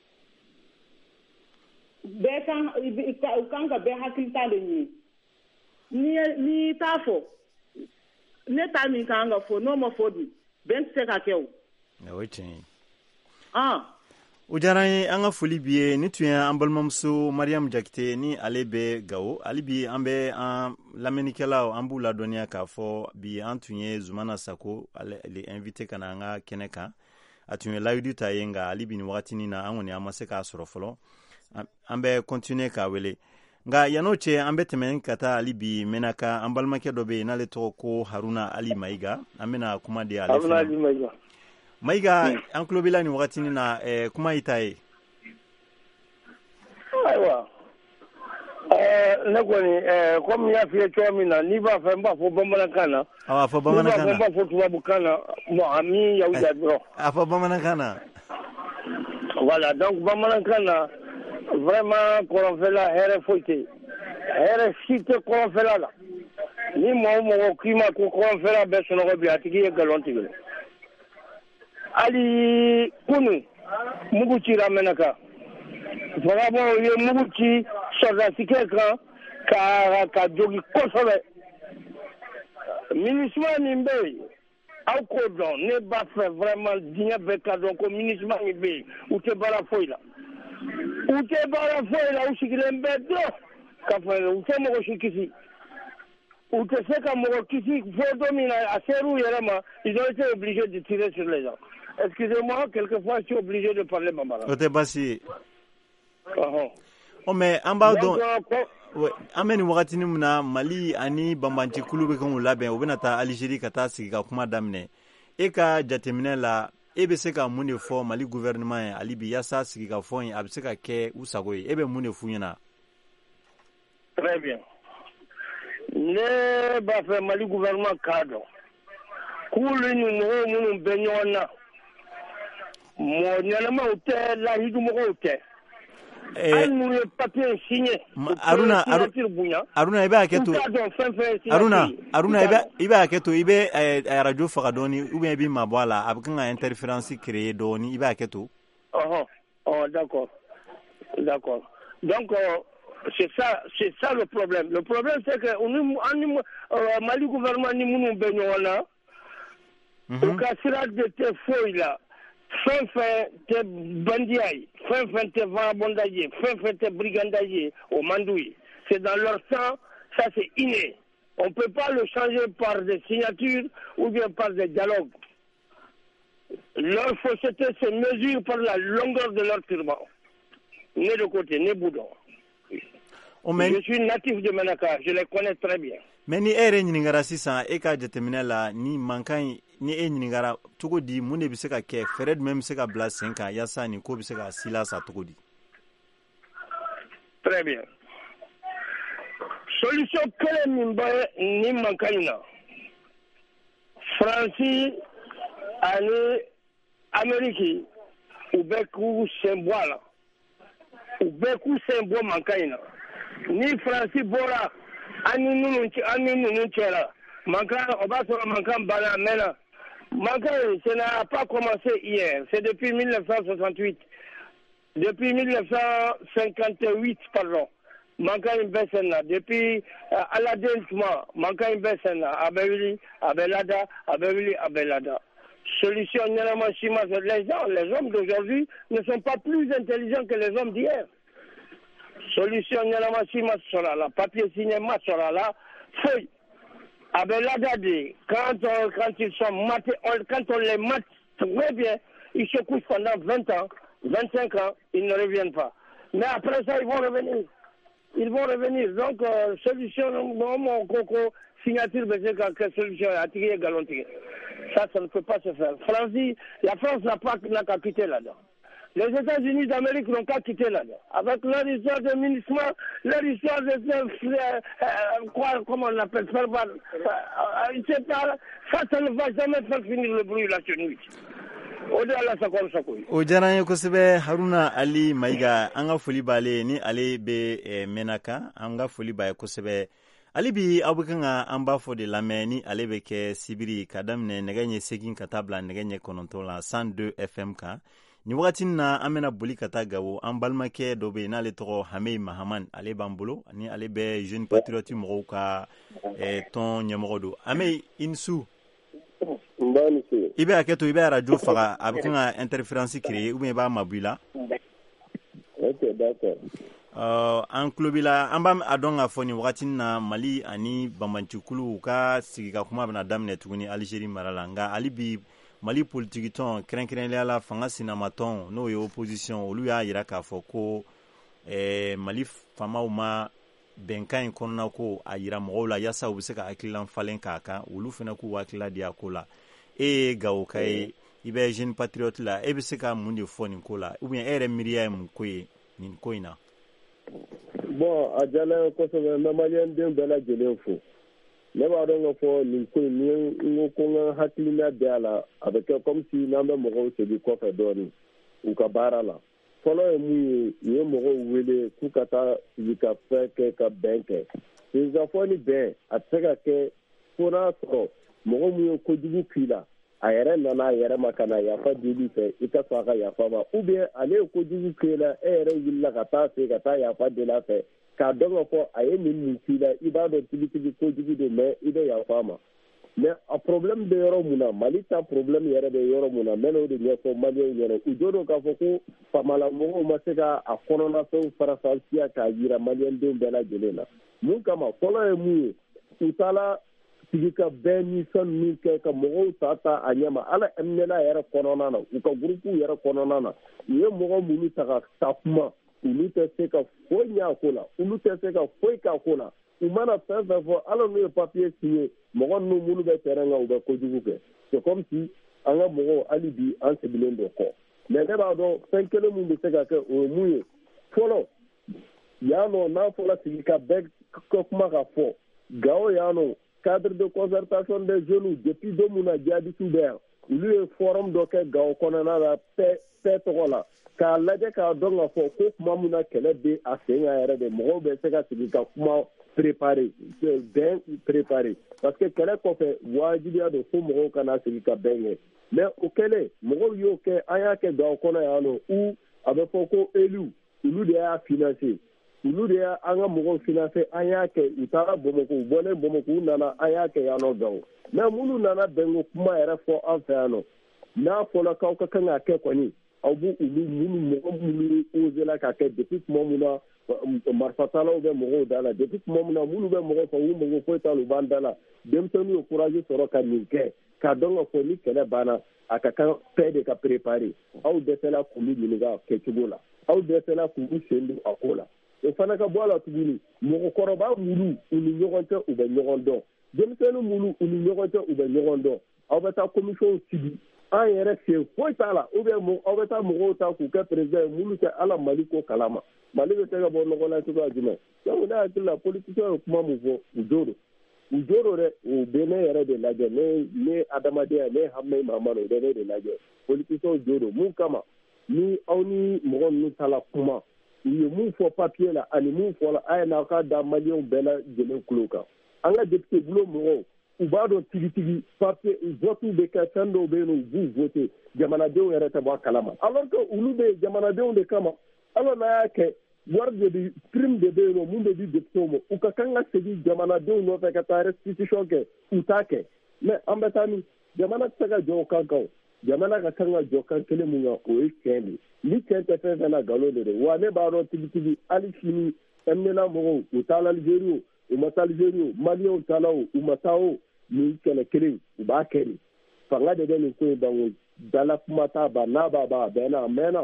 bɛɛ kan u kan ka bɛɛ hakili ta de ɲini ni ni t'a fɔ ne ta min kan ka fɔ n'o ma fɔ bi bɛn tɛ se ka kɛ o o ye tiɲɛ ye ah o diyara an ye an ka foli bi ye ni tun ye an balimamuso mariam jakite ni ale bɛ gawo hali bi an bɛ an lamɛnnikɛlaw an b'u ladɔnniya k'a fɔ bi an tun ye zumana sako ale invité ka na an ka kɛnɛ kan a tun ye layidu ta ye nka hali bi ni wagatinin na an kɔni an ma se k'a sɔrɔ fɔlɔ an bɛ continuer k'a wele nka yan'o cɛ an bɛ tɛmɛ ka taa hali bi mɛnaka an balimakɛ dɔ bɛ yen n'ale tɔgɔ ko haruna ali mayiga an bɛna kuma di ale fana Maïga, an tulo b'i la nin wagatinin na eh, kuma y'i ta ye ayiwa ɛɛ ne kɔni komi n y'a f'i ye cogo min na n'i b'a fɛ n b'a fɔ bamanankan na awɔ a fɔ bamanankan na n'i b'a fɔ n b'a fɔ tubabukan na bon a min y'aw ja dɔrɔn a fɔ bamanankan na voilà donc bamanankan na vraiment kɔrɔnfɛla hɛrɛ foyi tɛ yen hɛrɛ si tɛ kɔrɔnfɛla la ni mɔgɔ o mɔgɔ k'i ma ko kɔrɔnfɛla bɛɛ sunɔgɔ bi a tigi ye nkalon tigɛ hali kunu mugu cira Mɛnaka vraiment u ye mugu ci sɔrɔdasikɛ kan ka ka jogi kosɛbɛ MINUSMA min bɛ yen aw k'o dɔn ne b'a fɛ vraiment diɲɛ bɛɛ ka dɔn ko MINUSMA min bɛ yen u tɛ baara foyi la u tɛ baara foyi la u sigilen bɛ dɔn ka fɔ u tɛ mɔgɔ si kisi u tɛ se ka mɔgɔ kisi fo don min na a ser'u yɛrɛ ma ils ont été obligés de tirer sur les gens. Excusez-moi, quelquefois je suis obligé de parler bambara. O tɛ baasi ye o mais an b'a dɔn an bɛ nin wagatinin min na Mali ani banbanci kulu bɛ kan k'u labɛn u bɛna taa Algérie ka taa sigi ka kuma daminɛ e ka jateminɛ la e bɛ se ka mun de fɔ Mali gouvernement ye hali bi yaasa sigi ka fɔ in a bɛ se ka kɛ u sago ye e bɛ mun de f'u ɲɛna Très bien. Ne b'a fɛ Mali gouvernement k'a dɔn k'olu ni mɔgɔw minnu bɛ ɲɔgɔn na mɔgɔ ɲɛnamaw tɛ lahidumɔgɔw tɛ hali n'u ye papier signé Aruna Aruna i bɛ hakɛ to Aruna Aruna i bɛ hakɛ to i bɛ radio faga dɔɔni ou bien i bɛ mabɔ a la a bɛ kan ka interférence créer dɔɔni i bɛ hakɛ to ɔhɔn ɔ d'accord d'accord donc c'est ça c'est ça le problème le problème c'est que an Mali gouvernement ni minnu bɛ ɲɔgɔn na u ka sira de tɛ foyi la fɛn fɛn tɛ bandiya ye fɛn fɛn tɛ vagabondage ye fɛn fɛn tɛ brigandage ye o man d'u ye c'est dans leur sang ça c'est inné on ne peut pas le changer par des signatures ou bien par des dialogues leur fausseté se mesure par la longueur de leur turban né de côté né boudon je suis natif de Mɛnaka je les connais très bien mais ni e yɛrɛ ɲininkara sisan e ka jateminɛ la ni mankan ni e ɲininkara cogo di mun de bɛ se ka kɛ fɛɛrɛ jumɛn bɛ se ka bila sen kan yaasa nin ko bɛ se ka sila sa cogo di très bien solution kelen min bɛ ni mankan in na Faransi ani Amérique u bɛ k'u sen bɔ a la u bɛ k'u sen bɔ mankan in na ni Faransi bɔra an ni ninnu cɛ la mankan o b'a sɔrɔ mankan banna a mɛnna mankan ça n'a pas commencé hier c'est depuis mille neuf cent soixante-huit depuis mille neuf cent cinquante-huit pardon mankan in bɛ sen na depuis Aladin tuma mankan in bɛ sen na a bɛ wuli a bɛ lada a bɛ wuli a bɛ lada solution ɲɛnama si ma les gens les hommes d'aujourd'hui ne sont pas plus intelligents que les hommes d'hier solution ɲɛnama si ma sɔrɔ a la papier signé ma sɔrɔ a la foyi a bɛ lada de quand on, quand ils sont matés on, quand on les mate très bien ils se couchent pendant vingt ans vingt-cinq ans ils ne reviennent pas mais après ça ils vont revenir ils vont revenir donc euh, solution mon coco signature bɛ se ka kɛ solution a tigi ye nkalon tigɛ ça ça ne peut pas se faire France la France n'a pas n'a qu'à quitter là-dedans Les États-Unis d'Amérique n'ont qu'à quitter là, avec leur histoire de munissement, leur histoire de euh, euh, quoi, comment on appelle, faire euh, et cetera. Ça, ça ne va jamais faire finir le bruit la nuit. O diyara ye kosɛbɛ Haruna Ali Mayiga an ka foli b'ale ni ale bɛ eh, Menaka an ka foli b'a ye kosɛbɛ. Ali bi aw bɛ kan ka an b'a fɔ de lamɛn ni ale bɛ kɛ sibiri ka daminɛ nɛgɛ ɲɛ segin ka taa bila nɛgɛ ɲɛ kɔnɔntɔn la cent deux F M kan. Ni wagati na an bɛna boli ka taa Gawo an balimakɛ dɔ bɛ yen n'ale tɔgɔ Hamei Mahaman ale b'an bolo ani ale bɛ Jeune Patriote mɔgɔw ka eh, tɔn ɲɛmɔgɔ don. Hamei i ni su. I bɛ hakɛ to i bɛ radio faga a bɛ kan ka interférence créer ou bien i b'a mabɔ i la. Ok, d'accord. Uh, an tulo b'i la an b'a a dɔn k'a fɔ nin wagati na Mali ani Banbantikulu u ka sigi ka kuma bɛna daminɛ tuguni Algérie mara la nka hali bi Mali politique tɔn kɛrɛnkɛrɛnnenya la fanga sinamatɔn n'o ye opposition olu y'a jira k'a fɔ ko eh, Mali faamaw ma bɛnkan in kɔnɔna ko a jira mɔgɔw la yaasa u bɛ se ka hakilila falen k'a kan olu fana k'u hakilila di a ko la. E ye Gawoka ye i bɛ Jeune Patriote la e bɛ se ka mun de fɔ nin ko la ou bien e yɛrɛ miiriya ye mun ko ye nin ko in na. Bon a diyara n ye kosɛbɛ n bɛ maliyɛnden bɛɛ lajɛlen fo ne b'a dɔn k'a fɔ nin ko in ni n ko ko n ka hakilina bɛ a la a bɛ kɛ comme si n'an bɛ mɔgɔw segin kɔfɛ dɔɔnin u ka baara la fɔlɔ ye mun ye u ye mɔgɔw wele k'u ka taa sigi ka fɛn kɛ ka bɛn kɛ sisan ni bɛn a tɛ se ka kɛ fo n'a sɔrɔ mɔgɔ mun ye kojugu k'i la a yɛrɛ nana a yɛrɛ ma ka na yafa deli fɛ i ka sɔn a ka yafa ma ou bien ale ye kojugu k'i la e yɛrɛ wulila ka taa se ka taa yafa deli a fɛ k'a dɔn k'a fɔ a ye nin min k'i la i b'a dɔn tigitigi kojugu de mais i bɛ yafa ma mais a problème bɛ yɔrɔ mun na Mali ta problème yɛrɛ bɛ yɔrɔ mun na n bɛ n'o de ɲɛfɔ maliyɛnw ɲɛna u jo don k'a fɔ ko faamalamɔgɔw ma se ka a kɔnɔnafɛnw farafansiya k'a jira maliyɛndenw bɛɛ lajɛlen na mun kama fɔlɔ ye mun ye u taara sigi ka bɛn ni fɛn min kɛ ka mɔgɔw ta ta a ɲɛma ala ɛminɛna yɛrɛ kɔnɔna na u ka gurupuw yɛrɛ kɔnɔna na u ye mɔgɔ minnu ta ka ta kuma olu tɛ se ka foyi ɲɛ a ko la olu tɛ se ka foyi k'a ko la u mana fɛn fɛn fɔ ala n'u ye papiye signé mɔgɔ ninnu minnu bɛ terrain kan u bɛ kojugu kɛ c'est comme si an ka mɔgɔw hali bi an sigilen don kɔ mais ne b'a dɔn fɛn kelen min bɛ se ka kɛ o ye mun ye fɔlɔ yan nɔ n'a fɔra sigi ka bɛɛ ka kuma ka fɔ Gawo yan nɔ cadre de concertation des jeunes depuis deux mun na jihadistes bɛ yan olu ye forum dɔ kɛ Gawo kɔnɔna la paix paix tɔgɔ la k'a lajɛ k'a dɔn k'a fɔ ko kuma min na kɛlɛ bɛ a sen kan yɛrɛ de mɔgɔw bɛ se ka sigi ka kuma préparer bɛn préparer parce que kɛlɛ kɔfɛ wajibiya don fo mɔgɔw kana sigi ka bɛn kɛ mais o kɛlen mɔgɔw y'o kɛ an y'a kɛ Gawo kɔnɔ yan nɔ où a bɛ fɔ ko élu olu de y'a financer olu de y'a an ka mɔgɔw financer an y'a kɛ u taara Bamakɔ u bɔlen Bamakɔ u nana an y'a kɛ yan nɔ Gawo mais minnu nana bɛnko kuma yɛrɛ fɔ an fɛ yan nɔ n'a fɔra k'aw ka kan k'a kɛ kɔni aw b'u olu minnu mɔgɔ minnu osera k'a kɛ depuis tuma min na marifataalaw bɛ mɔgɔw da la depuis tuma min na minnu bɛ mɔgɔ fɔ u mɔgɔ foyi t'a la u b'an da la denmisɛnninw ye courage sɔrɔ ka nin kɛ k'a dɔn k'a fɔ ni kɛlɛ banna a ka kan paix de ka préparer aw dɛsɛla k'olu ɲininka kɛcogo la aw dɛsɛla k'olu sen don a ko la o fana ka bɔ a la tuguni mɔgɔkɔrɔba minnu u ni ɲɔgɔn cɛ u bɛ ɲɔgɔn dɔn denmisɛnnin minnu u ni ɲɔgɔn cɛ u bɛ ɲɔgɔn dɔn aw bɛ taa commission sigi an yɛrɛ sen foyi t'a la ou bien aw bɛ taa mɔgɔw ta k'u kɛ président ye minnu tɛ ala Mali ko kalama Mali bɛ se ka bɔ nɔgɔ la cogoya jumɛn donc ne hakili la politicien ye kuma min fɔ u jo don u jo don dɛ u bɛ ne yɛrɛ de lajɛ ne ne adamadenya ne Hamei Mahamadu u bɛ ne de lajɛ politicien jo don mun kama ni aw ni mɔgɔ ninnu taala kuma u ye mun fɔ papier la ani mun fɔra a ye n'aw ka da maliyɛnw bɛɛ lajɛlen tulo kan an ka député bulon mɔgɔw u b'a dɔn tigitigi papier vote bɛ kɛ fɛn dɔw bɛ yen nɔ u b'u voter jamanadenw yɛrɛ tɛ bɔ a kalama alors que olu bɛ jamanadenw de kama alors n'a y'a kɛ wari de bɛ prime de bɛ yen nɔ mun bɛ di député ma u ka kan ka segin jamanadenw nɔfɛ ka taa restitution kɛ u t'a kɛ mais an bɛ taa min jamana tɛ se ka jɔ o kan kan jamana ka kan ka jɔ kan kelen mun kan o ye tiɲɛ de ni tiɲɛ tɛ fɛn fɛn na nkalon de don wa ne b'a dɔn tigitigi hali sini ɛminɛna mɔgɔw u taala Algérie o u ma taa Algérie o maliyɛnw taala o u ma taa o ni kɛlɛ kelen u b'a kɛ de fanga de bɛ nin ko in ban o dala kuma t'a ban n'a b'a ban a bɛnna a mɛnna.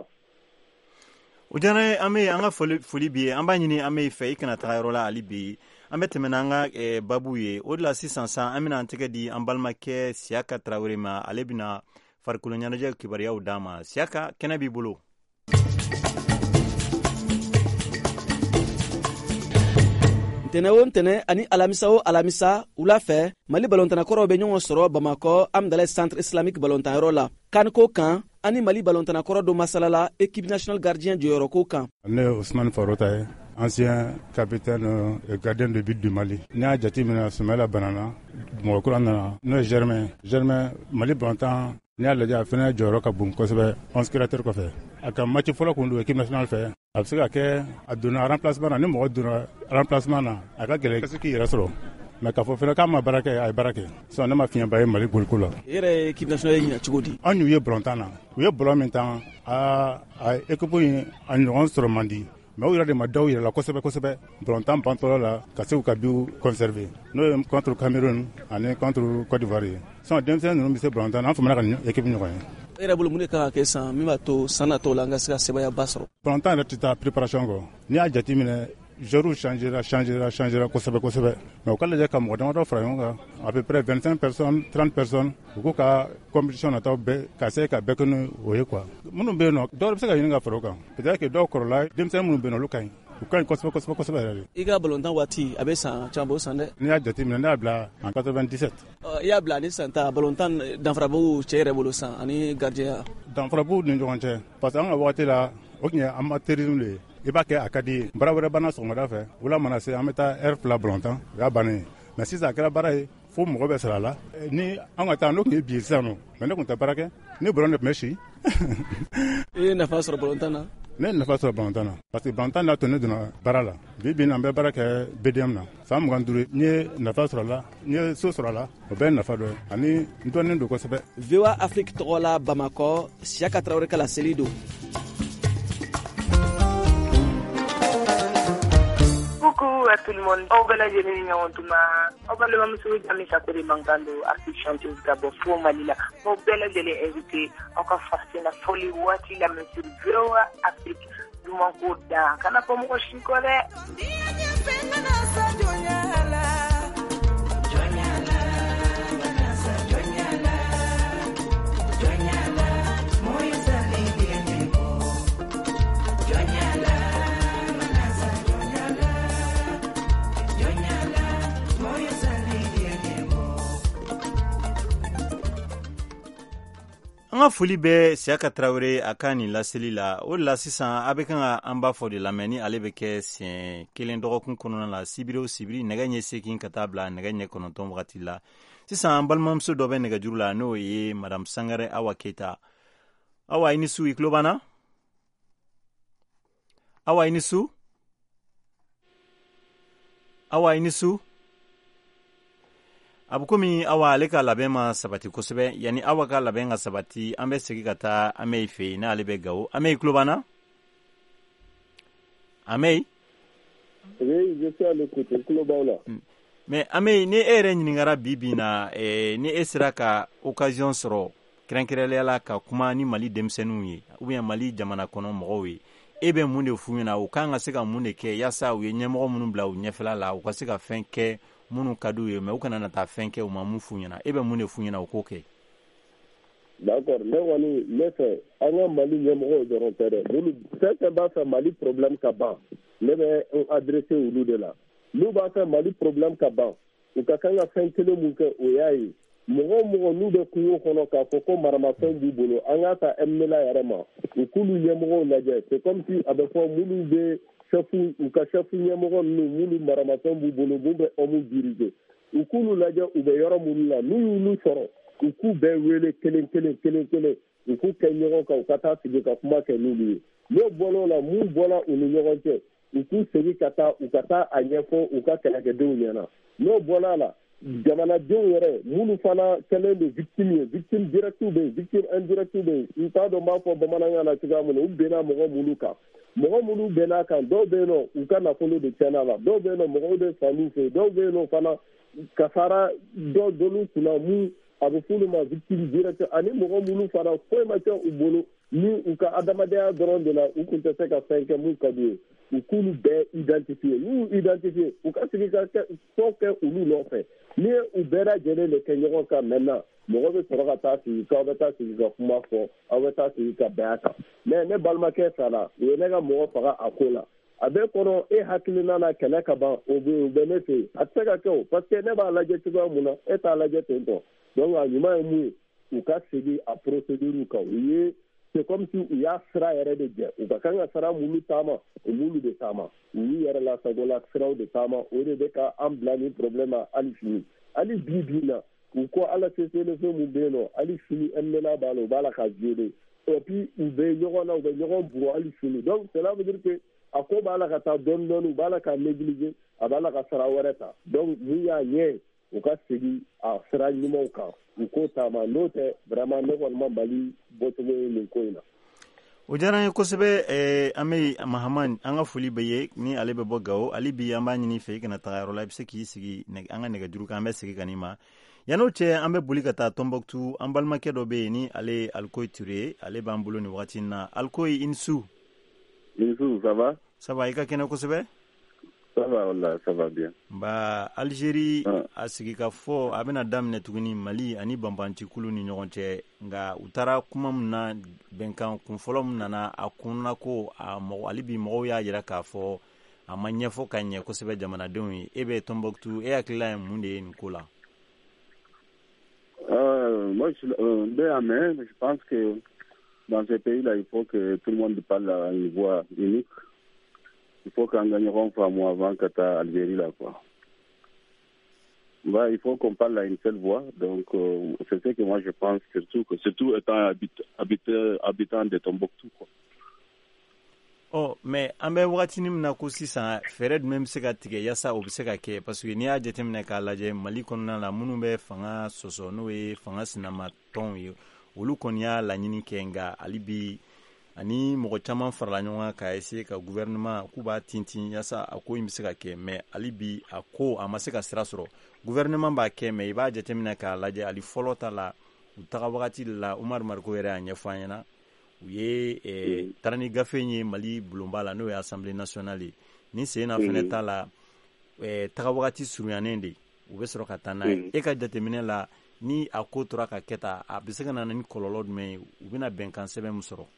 O diyara ye an bɛ an ka foli foli bi ye an b'a ɲini an bɛ fɛ i kana taga yɔrɔ la hali bi an bɛ tɛmɛ n'an ka eh, babu ye o de la sisan san an bɛna an tɛgɛ di an balimakɛ Siyaka Tarawele ma ale bɛna farikolo ɲɛnajɛ kibaruyaw d'a ma Siyaka kɛnɛ b'i bolo. tɛnɛ o tɛnɛ ani alamisa o alamisa wula fɛ Mali balontanakɔrɔw bɛ ɲɔgɔn sɔrɔ Bamakɔ Amdalaye Centre Islamique balontan yɔrɔ la. Kan ko kan ani Mali balontanakɔrɔ do masalala équipe nationale gardien jɔyɔrɔ ko kan. Ne Ousmane Farota ye ancien capitaine et gardien de but du Mali. Ni a jate mina Soumaïla Banana mɔgɔ kura nana n'o ye Germain Germain Mali balontan ni y'a lajɛ a fɛnɛ jɔyɔrɔ ka bon kosɛbɛ onze créateurs kɔfɛ. A ka match fɔlɔ kun don équipe nationale fɛ a bɛ se ka kɛ a donna remplacement na ni mɔgɔ donna remplacement na a ka gɛlɛn kasi k'i yɛrɛ sɔrɔ mais k'a fɔ fɛnɛ k'a ma baara kɛ a ye baara kɛ sinon ne ma fiɲɛba ye Mali goliko la. E yɛrɛ équipe nationale ɲina cogo di? An y'u ye balontan na u ye ballon min tan a a équipe in a ɲɔgɔn sɔrɔ man di mais u yɛrɛ de ma daw yɛrɛ la kosɛbɛ kosɛbɛ balontan bantɔla la ka se u ka biw conserver n'o ye contre Cameroun ani contre Côte d'Ivoire ye sinon denmisɛnnin ninnu bɛ se balontan na an famana ka ni équipe ɲɔgɔn ye. E yɛrɛ bolo mun de kan ka kɛ san min b'a to san natɔw la an ka se ka sebayaba sɔrɔ? Balontan yɛrɛ tɛ taa préparation kɔ n'i y'a jateminɛ joueurs changera changera changera kosɛbɛ kosɛbɛ mais u ka lajɛ ka mɔgɔ damadɔ fara ɲɔgɔn kan à peu près vingt-cinq personnes trente personnes u k'u ka compétition nataw bɛɛ ka se ka bɛɛ kɛ n'o ye quoi minnu bɛ yen nɔ dɔw bɛ se ka ɲini ka fara o kan peut-être que dɔw kɔrɔla denmisɛnnin minnu bɛ yen nɔ olu ka ɲi u ka ɲi kosɛbɛ kosɛbɛ kosɛbɛ yɛrɛ de. I ka balontan waati a bɛ san caman b'o san dɛ. N'i y'a jateminɛ ne y'a bila en quatre-vingt-dix-sept. I y'a bila ni san ta balontan danfara b'u cɛ yɛrɛ bolo san ani gardien. Danfara b'u ni ɲɔgɔn cɛ parce que an ka waati la o tun ye amateurisme de ye. I b'a kɛ a ka di ye baara wɛrɛ banna sɔgɔmada fɛ wula mana se an bɛ taa heure fila balontan o y'a bannen mais sisan a kɛra baara ye fo mɔgɔ bɛ sara a la ni an ka taa n'o tun ye bi sisan nɔ mais ne tun tɛ baara kɛ ni ballon de tun bɛ si. I ye nafa sɔrɔ balontan na? Ne ye nafa sɔrɔ balontan na parce que balontan n'a to ne donna baara la bi bi in na n bɛ baara kɛ B D M na san mugan duuru n ye nafa sɔrɔ a la n ye so sɔrɔ a la o bɛɛ ye nafa dɔ ye ani n dɔnnen don kosɛbɛ. V O A Afrique tɔgɔ la Bamakɔ Siyaka Tarawele Kala seli don. Coucou à tout le monde. Au bel jour ni nyawantuma. Au bel mamusu jami sakuri mangando artiste chanteuse gabo fo malila. Au bel jour invité encore fascina folie wati la monsieur V O A Afrique du manko da kana ko mo shinkole. An ka foli bɛ Siyaka Tarawele a ka nin laseli la o de la sisan a bɛ kan ka an b'a fɔ de lamɛn ni ale bɛ kɛ siɲɛ kelen dɔgɔkun kɔnɔna la sibiri o sibiri nɛgɛ ɲɛ seegin ka taa bila nɛgɛ ɲɛ kɔnɔntɔn wagati la sisan an balimamuso dɔ bɛ nɛgɛjuru la n'o ye madame Sangare Awa Keyita. Awa i ni su i tulo b'an na? Awa i ni su? Awa i ni su? a bɛ komi Awa ale ka labɛn ma sabati kosɛbɛ yanni Awa ka labɛn ka sabati an bɛ segin ka taa Ameyi fɛ yen n'ale bɛ Gawo. Ameyi tulo b'an na? Ameyi? Oui, je suis à l'écoute, tulo b'aw la. Mais Ameyi ni e yɛrɛ ɲininkara bi bi in na eh, ni e sera ka occasion sɔrɔ kɛrɛnkɛrɛnnenya la ka kuma ni Mali denmisɛnninw ye ou bien Mali jamana kɔnɔ mɔgɔw ye e bɛ mun de f'u ɲɛna u kan ka se ka mun de kɛ yaasa u ye ɲɛmɔgɔ minnu bila u ɲɛfɛla la u ka se ka fɛn kɛ minnu ka d'u ye mais u kana na taa fɛn kɛ u ma mun f'u ɲɛna e bɛ mun de f'u ɲɛna u k'o kɛ. D'accord, ne kɔni ne fɛ an ka Mali ɲɛmɔgɔw dɔrɔn tɛ dɛ n'olu fɛn fɛn b'a fɛ Mali problème ka ban ne bɛ n adressé olu de la n'u b'a fɛ Mali problème ka ban u ka kan ka fɛn kelen mun kɛ o y'a ye mɔgɔ o mɔgɔ n'u bɛ kungo kɔnɔ k'a fɔ ko maramafɛn b'u bolo an k'a ta M N L A yɛrɛ ma u k'olu ɲɛmɔgɔw lajɛ c'est comme si a bɛ fɔ minnu bɛ chef u ka chef ɲɛmɔgɔ ninnu minnu maramafɛn b'u bolo mun bɛ homme diriger u k'olu lajɛ u bɛ yɔrɔ minnu la n'u y'olu sɔrɔ u k'u bɛɛ wele kelen kelen kelen kelen u k'u kɛ ɲɔgɔn kan u ka taa sigi ka kuma kɛ n'olu ye n'o bɔra o la mun bɔra u ni ɲɔgɔn cɛ u k'u segin ka taa u ka taa a ɲɛfɔ u ka kɛlɛkɛdenw ɲɛna n'o bɔra a la jamanadenw yɛrɛ minnu fana kɛlen don victime ye victime directive bɛ yen victime indirective bɛ yen n t'a dɔn n b'a fɔ bamanankan na cogoya min na u bɛnna mɔgɔ minnu kan mɔgɔ minnu bɛnna kan dɔw bɛ yen nɔ u ka nafolo de tiɲɛna la dɔw bɛ yen nɔ mɔgɔw de fann'u fɛ dɔw bɛ yen nɔ fana kasara dɔ donn'u kunna mun a bɛ f'olu ma victime direct ani mɔgɔ minnu fana foyi ma kɛ u bolo ni u ka adamadenya dɔrɔn de la u tun tɛ se ka fɛn kɛ mun ka d'u ye u k'olu bɛɛ identifier n'u y'u identifier u ka sigi ka kɛ fɛn kɛ olu nɔfɛ n'i ye u bɛɛ lajɛlen de kɛ ɲɔgɔn kan maintenant mɔgɔ bɛ sɔrɔ ka taa sigi k'aw bɛ taa sigi ka kuma fɔ aw bɛ taa sigi ka bɛn a kan mais ne balimakɛ sara u ye ne ka mɔgɔ faga a ko la a bɛ kɔnɔ e hakilina na kɛlɛ ka ban o bɛ o bɛ ne fɛ yen a tɛ se ka kɛ o parce que ne b'a lajɛ cogoya mun na e t'a lajɛ ten tɔ donc a ɲuman ye mun ye u ka segin a procédure kan u ye c'est comme si u y'a sira yɛrɛ de jɛ u ka kan ka sira minnu taama o m'olu de taama u y'u yɛrɛ lasagola siraw de taama o de bɛ ka an bila ni problème na hali sini hali bi bi in na u ko ala cessez-le-feu mun bɛ yen nɔ hali sini M N A b'a la u b'a la ka violer et puis u bɛ ɲɔgɔn na u bɛ ɲɔgɔn bugɔ hali sini donc cela veut dire que a ko b'a la ka taa dɔɔni dɔɔni u b'a la ka négliger a b'a la ka sira wɛrɛ ta donc mun y'a ɲɛ u ka segin a sira ɲumanw kan u ko taama n'o tɛ vraiment ne kɔni ma Mali bɔcogo ye nin ko in na. o diyara n ye kosɛbɛ eh, an bɛ Mahamani an ka foli bɛ ye ni ale bɛ bɔ Gawo hali bi an b'a ɲini fɛ i kana taga yɔrɔ la i bɛ se k'i sigi an ka nɛgɛjuru kan an bɛ segin ka n'i ma yan'o cɛ an bɛ boli ka taa Tombouctou an balimakɛ dɔ bɛ yen ni ale Alikoyi Ture ale b'an bolo nin wagati in na Alikoyi i ni su. i ni su ça va. ça va i ka kɛnɛ kosɛbɛ. ça va wala ça va bien. Ba Algérie a sigi ka fɔ a bɛna daminɛ tuguni Mali ani banbantikulu ni ɲɔgɔn cɛ nka u taara kuma min na bɛnkan kun fɔlɔ min nana a kunna ko a mɔgɔ hali bi mɔgɔw y'a jira k'a fɔ a ma ɲɛfɔ ka ɲɛ kosɛbɛ jamanadenw ye e bɛ Tombouctou e hakilila ye mun de ye nin ko la. Euh, moi je euh, ben, mais je pense que dans ce pays-là il faut que tout le monde parle à une voix unique. Il faut qu'en gagnerons pas moins avant que ta Algérie là quoi. Bah, il faut qu'on parle à une seule voix. Donc euh, c'est ce que moi je pense surtout que surtout étant habit, habit, habitant de Tombouctou quoi. Oh mais an bɛ wagatini min na ko sisan fɛɛrɛ jumɛn bɛ se ka tigɛ yasa o bɛ se ka kɛ parce que n'i y'a jateminɛ k'a lajɛ Mali kɔnɔna la minnu bɛ fanga sɔsɔ n'o ye fanga sinamatɔnw ye olu kɔni y'a laɲini kɛ nka hali bi ani mɔgɔ caman farala ɲɔgɔn kan k'a essayer ka gouvernement k'u b'a tintin yasa a ko in bɛ se ka kɛ mais hali bi a ko a ma se ka sira sɔrɔ gouvernement b'a kɛ mais i b'a jateminɛ k'a lajɛ hali fɔlɔ ta la u taga wagati de la Umaru Mariko yɛrɛ y'a ɲɛfɔ an ɲɛna u ye eh, taara ni gafe ye Mali bulonba la n'o ye Assemblée nationale ye ni senna fɛnɛ ta la eh, taga wagati surunyanen de u bɛ sɔrɔ ka taa n'a ye e ka jateminɛ la ni a ko tora ka kɛ ta a bɛ se ka na ni kɔlɔlɔ jumɛn ye u bɛna bɛnkan sɛbɛn min sɔrɔ.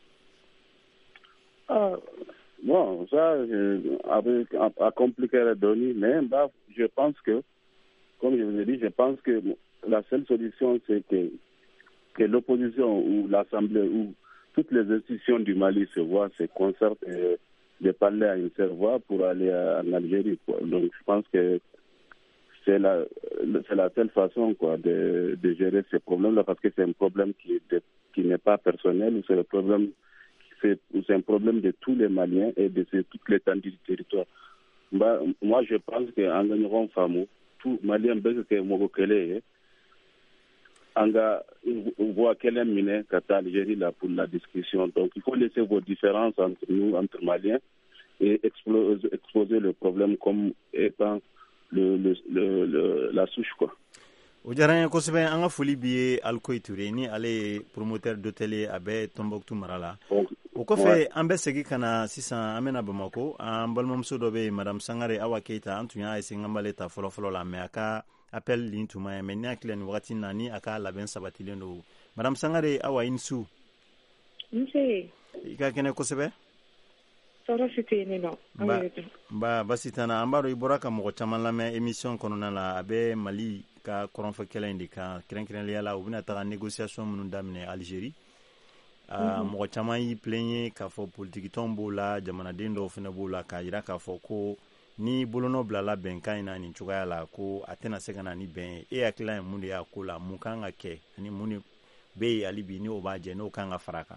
Ah, bon, ça, je, avec, à, à compliquer la donnée, mais bah, je pense que, comme je vous ai dit, je pense que la seule solution, c'est que, que l'opposition ou l'Assemblée ou toutes les institutions du Mali se voient, se concertent et de parler à une seule voix pour aller à, en Algérie, quoi. Donc, je pense que c'est la, c'est la seule façon, quoi, de, de gérer ces problèmes-là, parce que c'est un problème qui, de, qui n'est pas personnel, c'est le problème c'est un problème de tous les Maliens et de toute l'étendue du territoire. Bah, moi, je pense qu'en gagnant Famou, tout Malien besoin que Mogokele, en voit quel est miné qu'à Algérie là pour la discussion. Donc, il faut laisser vos différences entre nous, entre Maliens, et exposer, exposer le problème comme étant le, le, le, le, la souche, quoi. O diyara n ye kosɛbɛ an ka foli bi ye Alikoyi Ture ni ale ye promoteur d'hôtel ye a bɛ Tombouctou mara la o kɔfɛ an bɛ segin ka na sisan an bɛna Bamako an balimamuso dɔ bɛ yen Madame Sangare Awa Keita an tun y'a essayer n ka b'ale ta fɔlɔfɔlɔ la mais a ka appel ligne tun ma ye mais ni hakili la nin wagati in na ni a ka labɛn sabatilen don Madame Sangare Awa i ni su. Nse. I ka kɛnɛ kosɛbɛ. Tɔɔrɔ si tɛ yen nɔ. Ba basi t'an na an b'a dɔn i bɔra ka mɔgɔ caman lamɛn émission kɔnɔna la a bɛ Mali ka kɔrɔnfɛ kɛlɛ in de kan kɛrɛnkɛrɛnnenya la u bɛna taga négociation minnu daminɛ Algérie mɔgɔ caman y'i plaigné k'a fɔ politique tɔn b'o la jamanaden dɔw fana b'o la k'a jira k'a fɔ ko ni bolonɔ bilala bɛnkan in na nin cogoya la ko a tɛna se ka na ni bɛn ye e hakilila ye mun de y'a ko la mun kan ka kɛ ani mun de bɛ yen hali bi n'o b'a jɛ n'o kan ka fara a kan.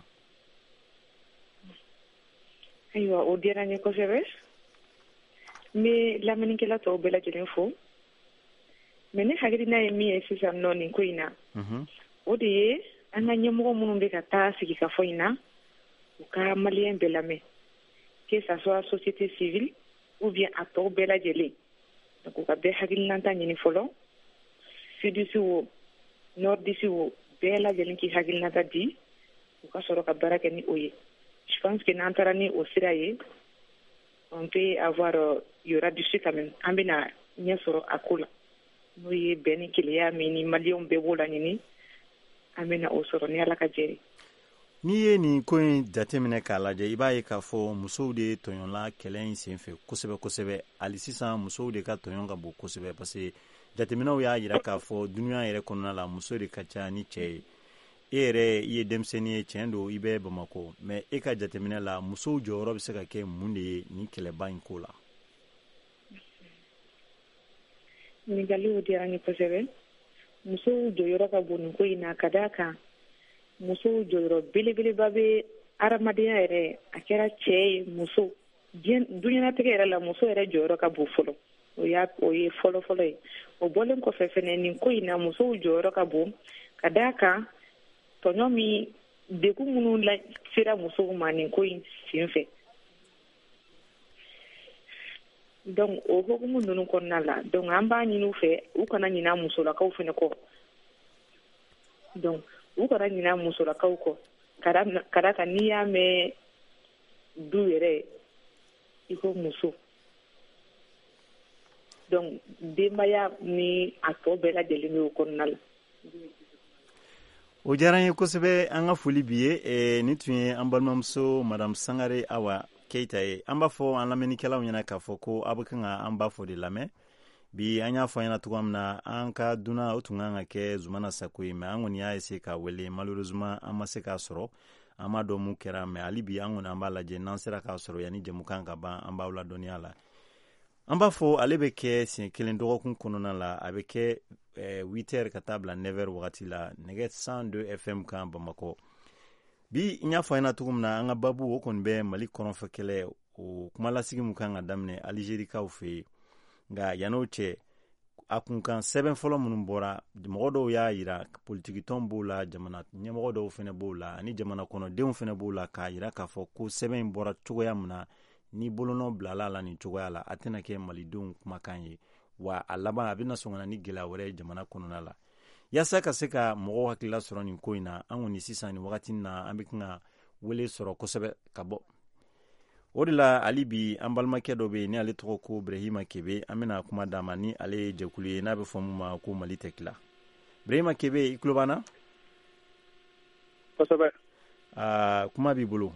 Ayiwa o diyara n ye kosɛbɛ n bɛ lamɛnnikɛla tɔw bɛɛ lajɛlen fo mais ne hakilina ye min ye sisan nɔ nin ko in na o de ye an ka ɲɛmɔgɔ minnu bɛ ka taa sigi ka fɔ in na u ka maliyɛn bɛɛ lamɛn que ça soit société civile ou bien a tɔw bɛɛ lajɛlen donc u ka bɛɛ hakilinata ɲini fɔlɔ sudisi o nordisi o bɛɛ lajɛlen k'i hakilinata di u ka sɔrɔ ka baara kɛ ni o ye. Je pense que n'an taara ni o sira ye on peut avoir euh, il y aura du suite quand même an bɛna ɲɛ sɔrɔ a ko la n'o ye bɛn ni keleya min ni maliyɛnw bɛɛ b'o la ɲini an bɛna o sɔrɔ ni Ala ka jɛ ye. N'i ye nin ko in jateminɛ k'a lajɛ i b'a ye k'a fɔ musow de tɔɲɔla kɛlɛ in senfɛ kosɛbɛ kosɛbɛ hali sisan musow de ka tɔɲɔ ka bon kosɛbɛ parce que jateminɛw y'a jira k'a fɔ dunuya yɛrɛ kɔnɔna la muso de ka ca ni cɛ ye e yɛrɛ i ye denmisɛnnin ye tiɲɛ don i bɛ Bamakɔ mais e ka jateminɛ la musow jɔyɔrɔ bɛ se ka kɛ mun de ye ni kɛlɛba in ko la. Ɲininkaliw diyara n ye kosɛbɛ. Musow jɔyɔrɔ ka bon nin ko in na ka d'a kan musow jɔyɔrɔ belebeleba bɛ adamadenya yɛrɛ a kɛra cɛ ye muso duɲɛnatigɛ yɛrɛ la muso yɛrɛ jɔyɔrɔ ka bon fɔlɔ o y'a o ye fɔlɔ fɔlɔ ye o bɔlen kɔfɛ fɛnɛ nin ko in na musow jɔyɔrɔ ka bon ka d'a kan tɔɲɔ min degun minnu la sera musow ma nin ko in senfɛ donc o hukumu ninnu kɔnɔna la donc an b'a ɲini u fɛ u kana ɲina musolakaw fɛnɛ kɔ donc u kana ɲina musolakaw kɔ ka d'a kan n'i y'a mɛn du yɛrɛ i ko muso donc denbaya ni a tɔ bɛɛ lajɛlen bɛ o kɔnɔna la. O diyara n ye kosɛbɛ an ka foli bi ye eh, ni tun ye an balimamuso madame Sangare Awa Keita ye an b'a fɔ an lamɛnnikɛlaw ɲɛna k'a fɔ ko aw bɛ kan ka an b'a fɔ de lamɛn bi an y'a fɔ an ɲɛna cogoya min na an ka duna o tun kan ka kɛ Zumana Sako ye mais an kɔni y'a essayer ka wele malheureusement an ma se k'a sɔrɔ an m'a dɔn mun kɛra mais hali bi an kɔni an b'a lajɛ n'an sera k'a sɔrɔ yanni jɛmukan ka ban an b'aw ladɔnniya la an b'a fɔ ale bɛ kɛ siɲɛ kelen dɔgɔkun kɔnɔna la a bɛ kɛ huit heures ka taa bila neuf heures wagati la nɛgɛ cent deux F M kan Bamakɔ bi n y'a fɔ an ɲɛna cogo min na an ka babu o kɔni bɛ Mali kɔnɔfɛ kɛlɛ o kumalasigi mun kan ka daminɛ Alizerikaw fɛ yen nka yan'o cɛ a kun kan sɛbɛn fɔlɔ minnu bɔra mɔgɔ dɔw y'a jira politikitɔn b'o la jamana ɲɛmɔgɔ dɔw fana b'o la ani jamana kɔnɔdenw fana b'o la k'a jira k'a fɔ ko sɛbɛn in bɔra cogoya min na ni bolonɔ bilala la nin cogoya la a tɛna kɛ malidenw kumakan ye wa a laban a bɛna sɔn ka na ni gɛlɛya wɛrɛ ye jamana kɔnɔna la yaasa ka se ka mɔgɔw hakilila sɔrɔ nin ko in na an kɔni sisan nin wagati na an bɛ kan ka wele sɔrɔ kosɛbɛ ka bɔ o de la hali bi an balimakɛ dɔ bɛ yen ni ale tɔgɔ ko Brahima Kebe an bɛna kuma d'a ma ni ale ye jɛkulu ye n'a bɛ fɔ mun ma ko Mali tɛ tila Brahima Kebe i tulo b'an na kosɛbɛ aa kuma b'i bolo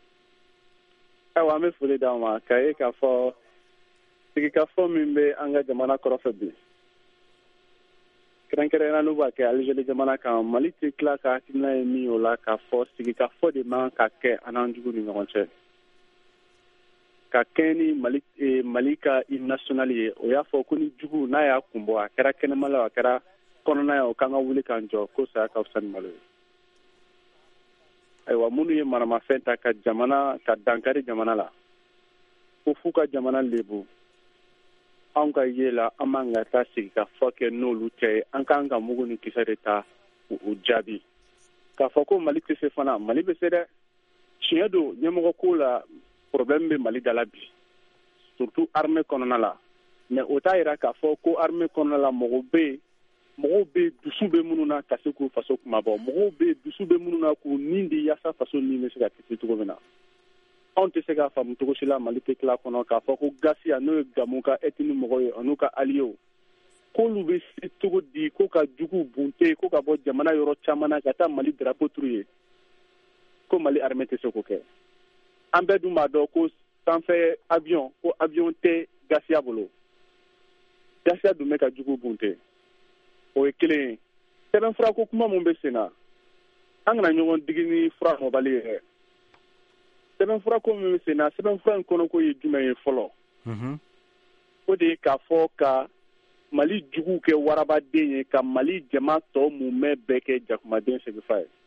ayiwa an bɛ foli d'aw ma k'a ye k'a fɔ sigikafɔ min bɛ an ka jamana kɔrɔfɛ bi kɛrɛnkɛrɛnnenya n'u b'a kɛ Alizeri jamana kan Mali tɛ tila ka hakilina ye min o la k'a fɔ sigikafɔ de man ka kɛ an n'an jugu ni ɲɔgɔn cɛ ka kɛ ni Mali eh, Mali ka hymne national ye o y'a fɔ ko ni jugu n'a y'a kun bɔ a kɛra kɛnɛma la a kɛra kɔnɔna ye o k'an ka wuli k'an jɔ ko saya ka fisa ni malo ye ayiwa minnu ye maramafɛn ta ka jamana ka dankari jamana la ko f'u ka jamana lebu anw ka ye la an b'an ka taa sigi ka fɔ kɛ n'olu cɛ ye an k'an ka mugu ni kisɛ de ta u jaabi k'a fɔ ko Mali tɛ se fana Mali bɛ se dɛ tiɲɛ don ɲɛmɔgɔ ko la problème bɛ Mali da la bi surtout armée kɔnɔna la mais o t'a jira k'a fɔ ko armée kɔnɔna la mɔgɔw bɛ yen mɔgɔw bɛ dusu bɛ minnu na ka se k'u faso kumabɔ mɔgɔw bɛ dusu bɛ minnu na k'u nin di yaasa faso nin bɛ se ka kisi cogo min na anw tɛ se k'a faamu cogo si la Mali tɛ tila kɔnɔ k'a fɔ ko Gasiya n'o ye Gamu ka ethnie mɔgɔw ye an'u ka alliés k'olu bɛ se cogo di ko ka jugu bunte ko ka bɔ jamana yɔrɔ caman na ka taa Mali drapeau turu ye ko Mali armée tɛ se k'o kɛ an bɛɛ dun b'a dɔn ko sanfɛ avion ko avion tɛ Gasiya bolo Gasiya dun bɛ ka jugu bunte o ye kelen ye sɛbɛnfura ko kuma mun bɛ sen na an kana ɲɔgɔn digi ni fura mɔbali yɛrɛ sɛbɛnfura ko min bɛ sen na sɛbɛnfura in kɔnɔ ko ye jumɛn ye fɔlɔ o de ye k'a fɔ ka Mali jugu kɛ warabaden ye ka Mali jama tɔ mun mɛn bɛɛ kɛ jakumaden segifa ye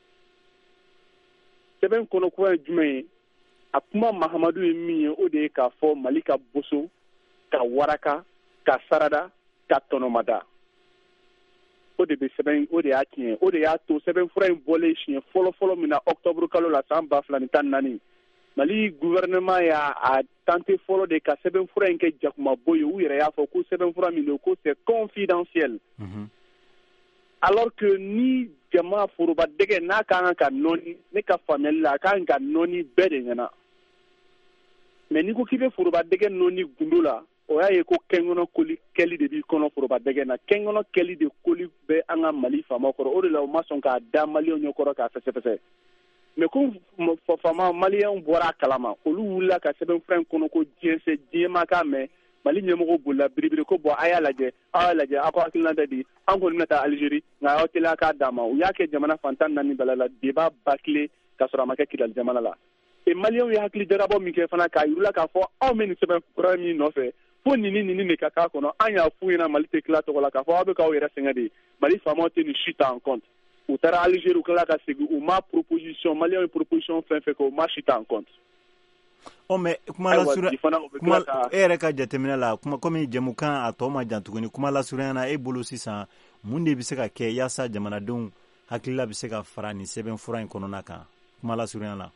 sɛbɛn kɔnɔ ko ye jumɛn ye a kuma Mahamadu ye min ye o de ye k'a fɔ Mali ka boso ka waraka ka sarada ka tɔnɔmada o de bɛ sɛbɛn o de y'a tiɲɛ o de y'a to sɛbɛnfura in bɔlen siɲɛ fɔlɔ-fɔlɔ min na octobre kalo la san ba fila ni tan ni naani Mali gouvernement y'a a tenté fɔlɔ de ka sɛbɛnfura in kɛ jakumabo ye u yɛrɛ y'a fɔ ko sɛbɛnfura min don ko c'est confidentiel alors que ni jama foroba dɛgɛ n'a ka kan ka nɔɔni ne ka faamuyali la a ka kan ka nɔɔni bɛɛ de ɲɛna mais n'i ko k'i bɛ foroba dɛgɛ nɔɔni gundo la o y'a ye ko kɛnkɔnɔ koli kɛli de b'i kɔnɔ foroba dɛgɛ na kɛnkɔnɔ kɛli de koli bɛ an ka Mali faamaw kɔrɔ o de la u ma sɔn k'a da maliyɛnw ɲɛkɔrɔ k'a fɛsɛfɛsɛ mais comme fama malien bɔra kalama olu wulila ka sɛbɛn fura in kɔnɔ ko diɲɛ se diɲɛ ma k'a mɛn Mali ɲɛmɔgɔ bolila biribiri ko bɔn a y'a lajɛ a y'a lajɛ a ko hakilina tɛ di an kɔni bɛna taa Algérie nka aw teliya k'a d'a ma u y'a kɛ jamana fantan naani bɛɛ la débat bâclé ka sɔrɔ a ma kɛ Kidali jamana la et Maliens ye hakili jagabɔ min kɛ fana k'a yirula k'a fɔ aw bɛ nin sɛbɛn fura min nɔfɛ fo nin ni nin de ka k'a kɔnɔ an y'a f'u ɲɛna Mali tɛ tila tɔgɔ la k'a fɔ aw bɛ k'aw yɛrɛ sɛgɛn de Mali faamaw tɛ nin si ta en compte u taara Algérie u tilala ka segin u ma proposition Maliens ye proposition fɛn fɛn kɛ u ma si ta en compte. Oh, mais kuma la sura kuma e yɛrɛ ka jateminɛ la kuma komi jɛmukan a tɔ ma jan tuguni kuma la surunya na e bolo sisan mun de bɛ se ka kɛ yaasa jamanadenw hakilila bɛ se ka fara nin sɛbɛn fura in kɔnɔna kan kuma la surunya la.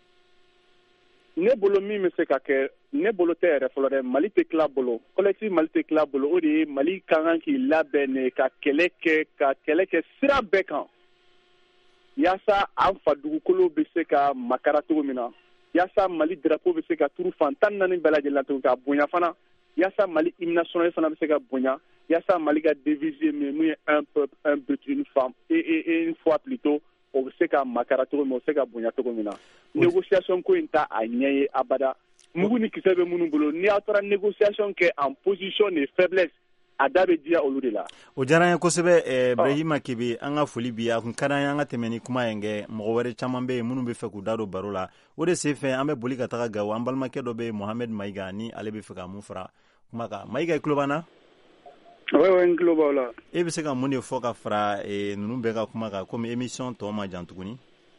Ne bolo min bɛ se ka kɛ ne bolo tɛ yɛrɛ fɔlɔ dɛ Mali tɛ tila bolo collectif Mali tɛ tila bolo o de ye Mali ka kan k'i labɛn ne ka kɛlɛ kɛ ka kɛlɛ kɛ sira bɛɛ kan yaasa an fa dugukolo bɛ se ka makara cogo min na. Yaasa Mali drapeau bɛ se ka turu fantan naani bɛɛ lajɛlen tuguni ka bonya fana yaasa Mali hymne national fana bɛ se ka bonya yaasa Mali ka devise min mun ye un peuple un but une femme et et une fois plutôt o bɛ se ka makara cogo min o bɛ se ka bonya cogo min na négociation ko in ta a ɲɛ ye abada mugu ni kisɛ bɛ minnu bolo ni aw taara négociation kɛ en position de faiblesse a da bɛ diya olu de la. O diyara n ye kosɛbɛ Ibrahima Kebe an ka foli bi a kun ka d'an ye an ka tɛmɛ ni kuma in kɛ mɔgɔ wɛrɛ caman bɛ yen minnu bɛ fɛ k'u da don baro la o de senfɛ an bɛ boli ka taga Gawo an balimakɛ dɔ bɛ yen Mohamed Mayiga ni ale bɛ fɛ ka mun fara kuma kan Mayiga i tulo b'an na. Oui oui n tulo b'aw la. E bɛ se ka mun de fɔ ka fara ninnu bɛɛ ka kuma kan komi émission tɔ ma jan tuguni.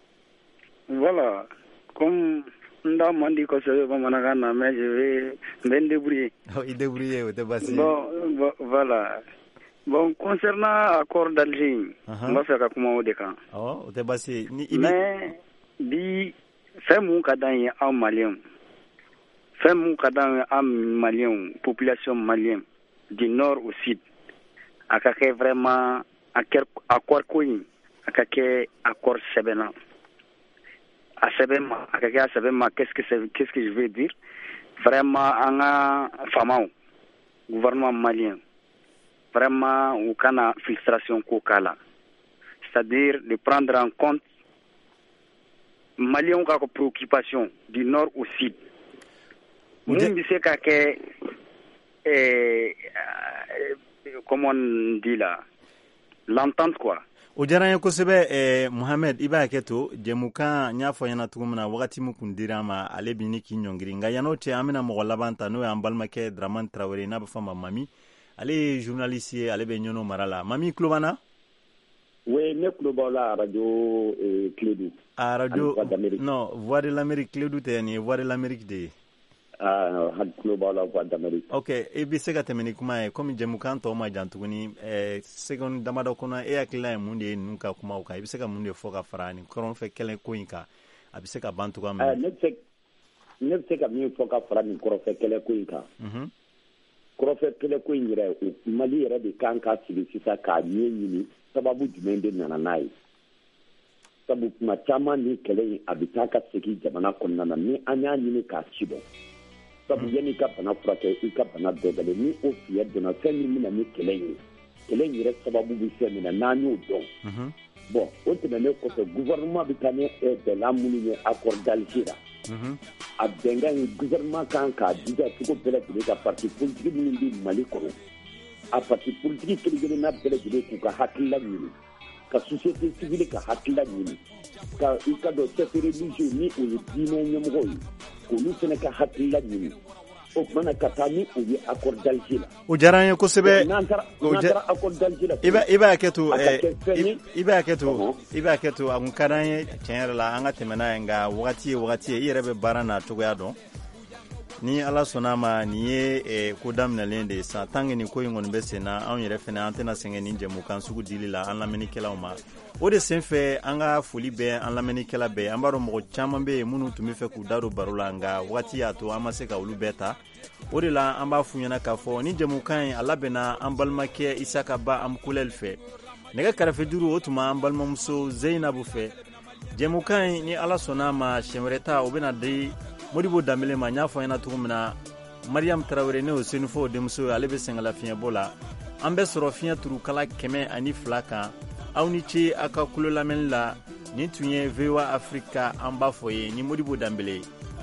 Voilà comme n da man di kosɛbɛ bamanankan na mais je vais n bɛ n débrouiller. I débrouiller o tɛ basi. Bon voilà bon concernant accord d'Alger n b'a fɛ ka kuma o de kan. Awɔ o tɛ basi ni mais bi fɛn mun ka d'an ye anw Maliens fɛn mun ka d'an ye anw Maliens population malienne du nord au sud a ka kɛ vraiment accord ko in a ka kɛ accord sɛbɛnna. A sɛbɛn ma a ka kɛ a sɛbɛn ma qu'est-ce que c'est qu'est-ce que je veux dire vraiment an ka faamaw gouvernement malien vraiment u kana filtration ko k'a la c'est-à-dire de prendre en compte Maliens ka préoccupation du nord au sud mun bɛ se ka kɛ comment on dit là l'entente quoi. O diyara n ye kosɛbɛ Mohamed i b'a kɛ to jɛmukan n y'a fɔ ɲɛna cogo min na wagati min kun dira ma ale bi ni k'i ɲɔngiri nka yan'o cɛ an bɛna mɔgɔ laban ta n'o y'an balimakɛ Dramane Traoré n'a bɛ fɔ ma Mami ale ye journaliste ye ale bɛ ɲɔnɔ mara la Mami i tulo b'an na. Oui ne tulo b'aw la radio Clédou. radio non Voix de l'Amérique Clédou tɛ nin ye Voix de l'Amérique de ye. Ah, tulo b'aw la Voix d'Amérique. Ok e bɛ se ka tɛmɛ ni kuma ye komi jɛmukan tɔw ma jan tuguni seconde damadɔ kɔnɔ e hakilila ye mun de ye ninnu ka kumaw kan i bɛ se ka mun de fɔ ka fara nin kɔrɔnfɛ kɛlɛ ko in kan a bɛ se ka ban cogoya min na. Ne bɛ se ka min fɔ ka fara nin kɔrɔnfɛ kɛlɛ ko in kan. Kɔrɔnfɛ kɛlɛ ko in yɛrɛ Mali yɛrɛ de kan ka sigi sisan k'a ɲɛ ɲini sababu jumɛn de nana n'a ye. Sabu kuma caman ni kɛlɛ in a bɛ taa ka segin jamana kɔnɔna na ni an y'a ɲini k'a ci dɔn. Sabu yanni i ka bana furakɛ i ka bana dɔgɔlen ni o fiyɛ donna fɛn min bɛna ni kɛlɛ in ye kɛlɛ in yɛrɛ sababu bɛ fɛn min na n'an y'o dɔn bon o tɛmɛnen kɔfɛ gouvernement bɛ taa ni bɛnkan minnu ye accord d'Alger la a bɛnkan in gouvernement kan k'a jija cogo bɛɛ lajɛlen ka parti politique minnu bɛ Mali kɔnɔ a parti politique kelen-kelen n'a bɛɛ lajɛlen k'u ka hakilila ɲini ka société civile ka hakilila ɲini ka i ka dɔn chef religieux ni o ye diinɛ ɲɛmɔgɔw ye k'olu fana ka hakilila ɲini o kumana ka taa ni o ye accord d'Alger la. O diyara n ye kosɛbɛ. N'an taara accord d'Alger la. I b'a kɛ to i b'a kɛ to i b'a kɛ to a kun ka d'an ye tiɲɛ yɛrɛ la an ka tɛmɛ n'a ye nka wagati ye wagati ye i yɛrɛ bɛ baara n'a cogoya dɔn ni Ala sɔnna ma nin ye ko daminɛlen de ye san tant que nin ko in kɔni bɛ sen na anw yɛrɛ fana an tɛna sɛgɛn nin jɛmukan sugu dili la an lamɛnnikɛlaw ma o de senfɛ an ka foli bɛ an lamɛnnikɛla bɛɛ an b'a dɔn mɔgɔ caman bɛ yen minnu tun bɛ fɛ k'u da don baro la nka wagati y'a to an ma se ka olu bɛɛ ta o de la an b'a f'u ɲɛna k'a fɔ ni jɛmukan in a labɛnna an balimakɛ Isaka Ba Amkulɛli fɛ nɛgɛ kɛrɛfɛ duuru o tuma an balimamuso Zeyinabu fɛ jɛmukan in ni Ala sɔnna ma siɲɛ wɛrɛ ta o bɛna di Modibo Dambele ma n y'a fɔ ɲɛna cogo min na Mariam Traoré ne y'o senufo denmuso ye ale bɛ sɛngɛla fiɲɛbɔ la an bɛ sɔrɔ fiɲɛ turukala kɛmɛ ani fila kan aw ni ce aw ka kulo lamɛnni la nin tun ye V O A Africa an b'a fɔ ye ni Modibo Dambele.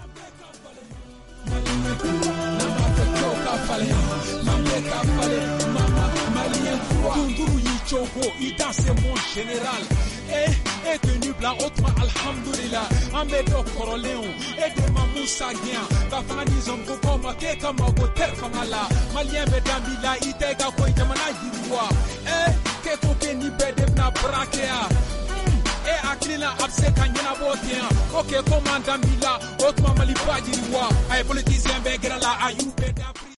Et tenu blanc autrement alhamdulillah ambe do koroleo et de mamoussa gien ka fanga nizom ko koma ke kama go ter fangala malien be dambila ite ka ko jamana yirwa eh ke ko ke ni be de na brakea e aklina abse kanyana botia okay commandant bila autrement mali pas yirwa ay politicien be grala ayube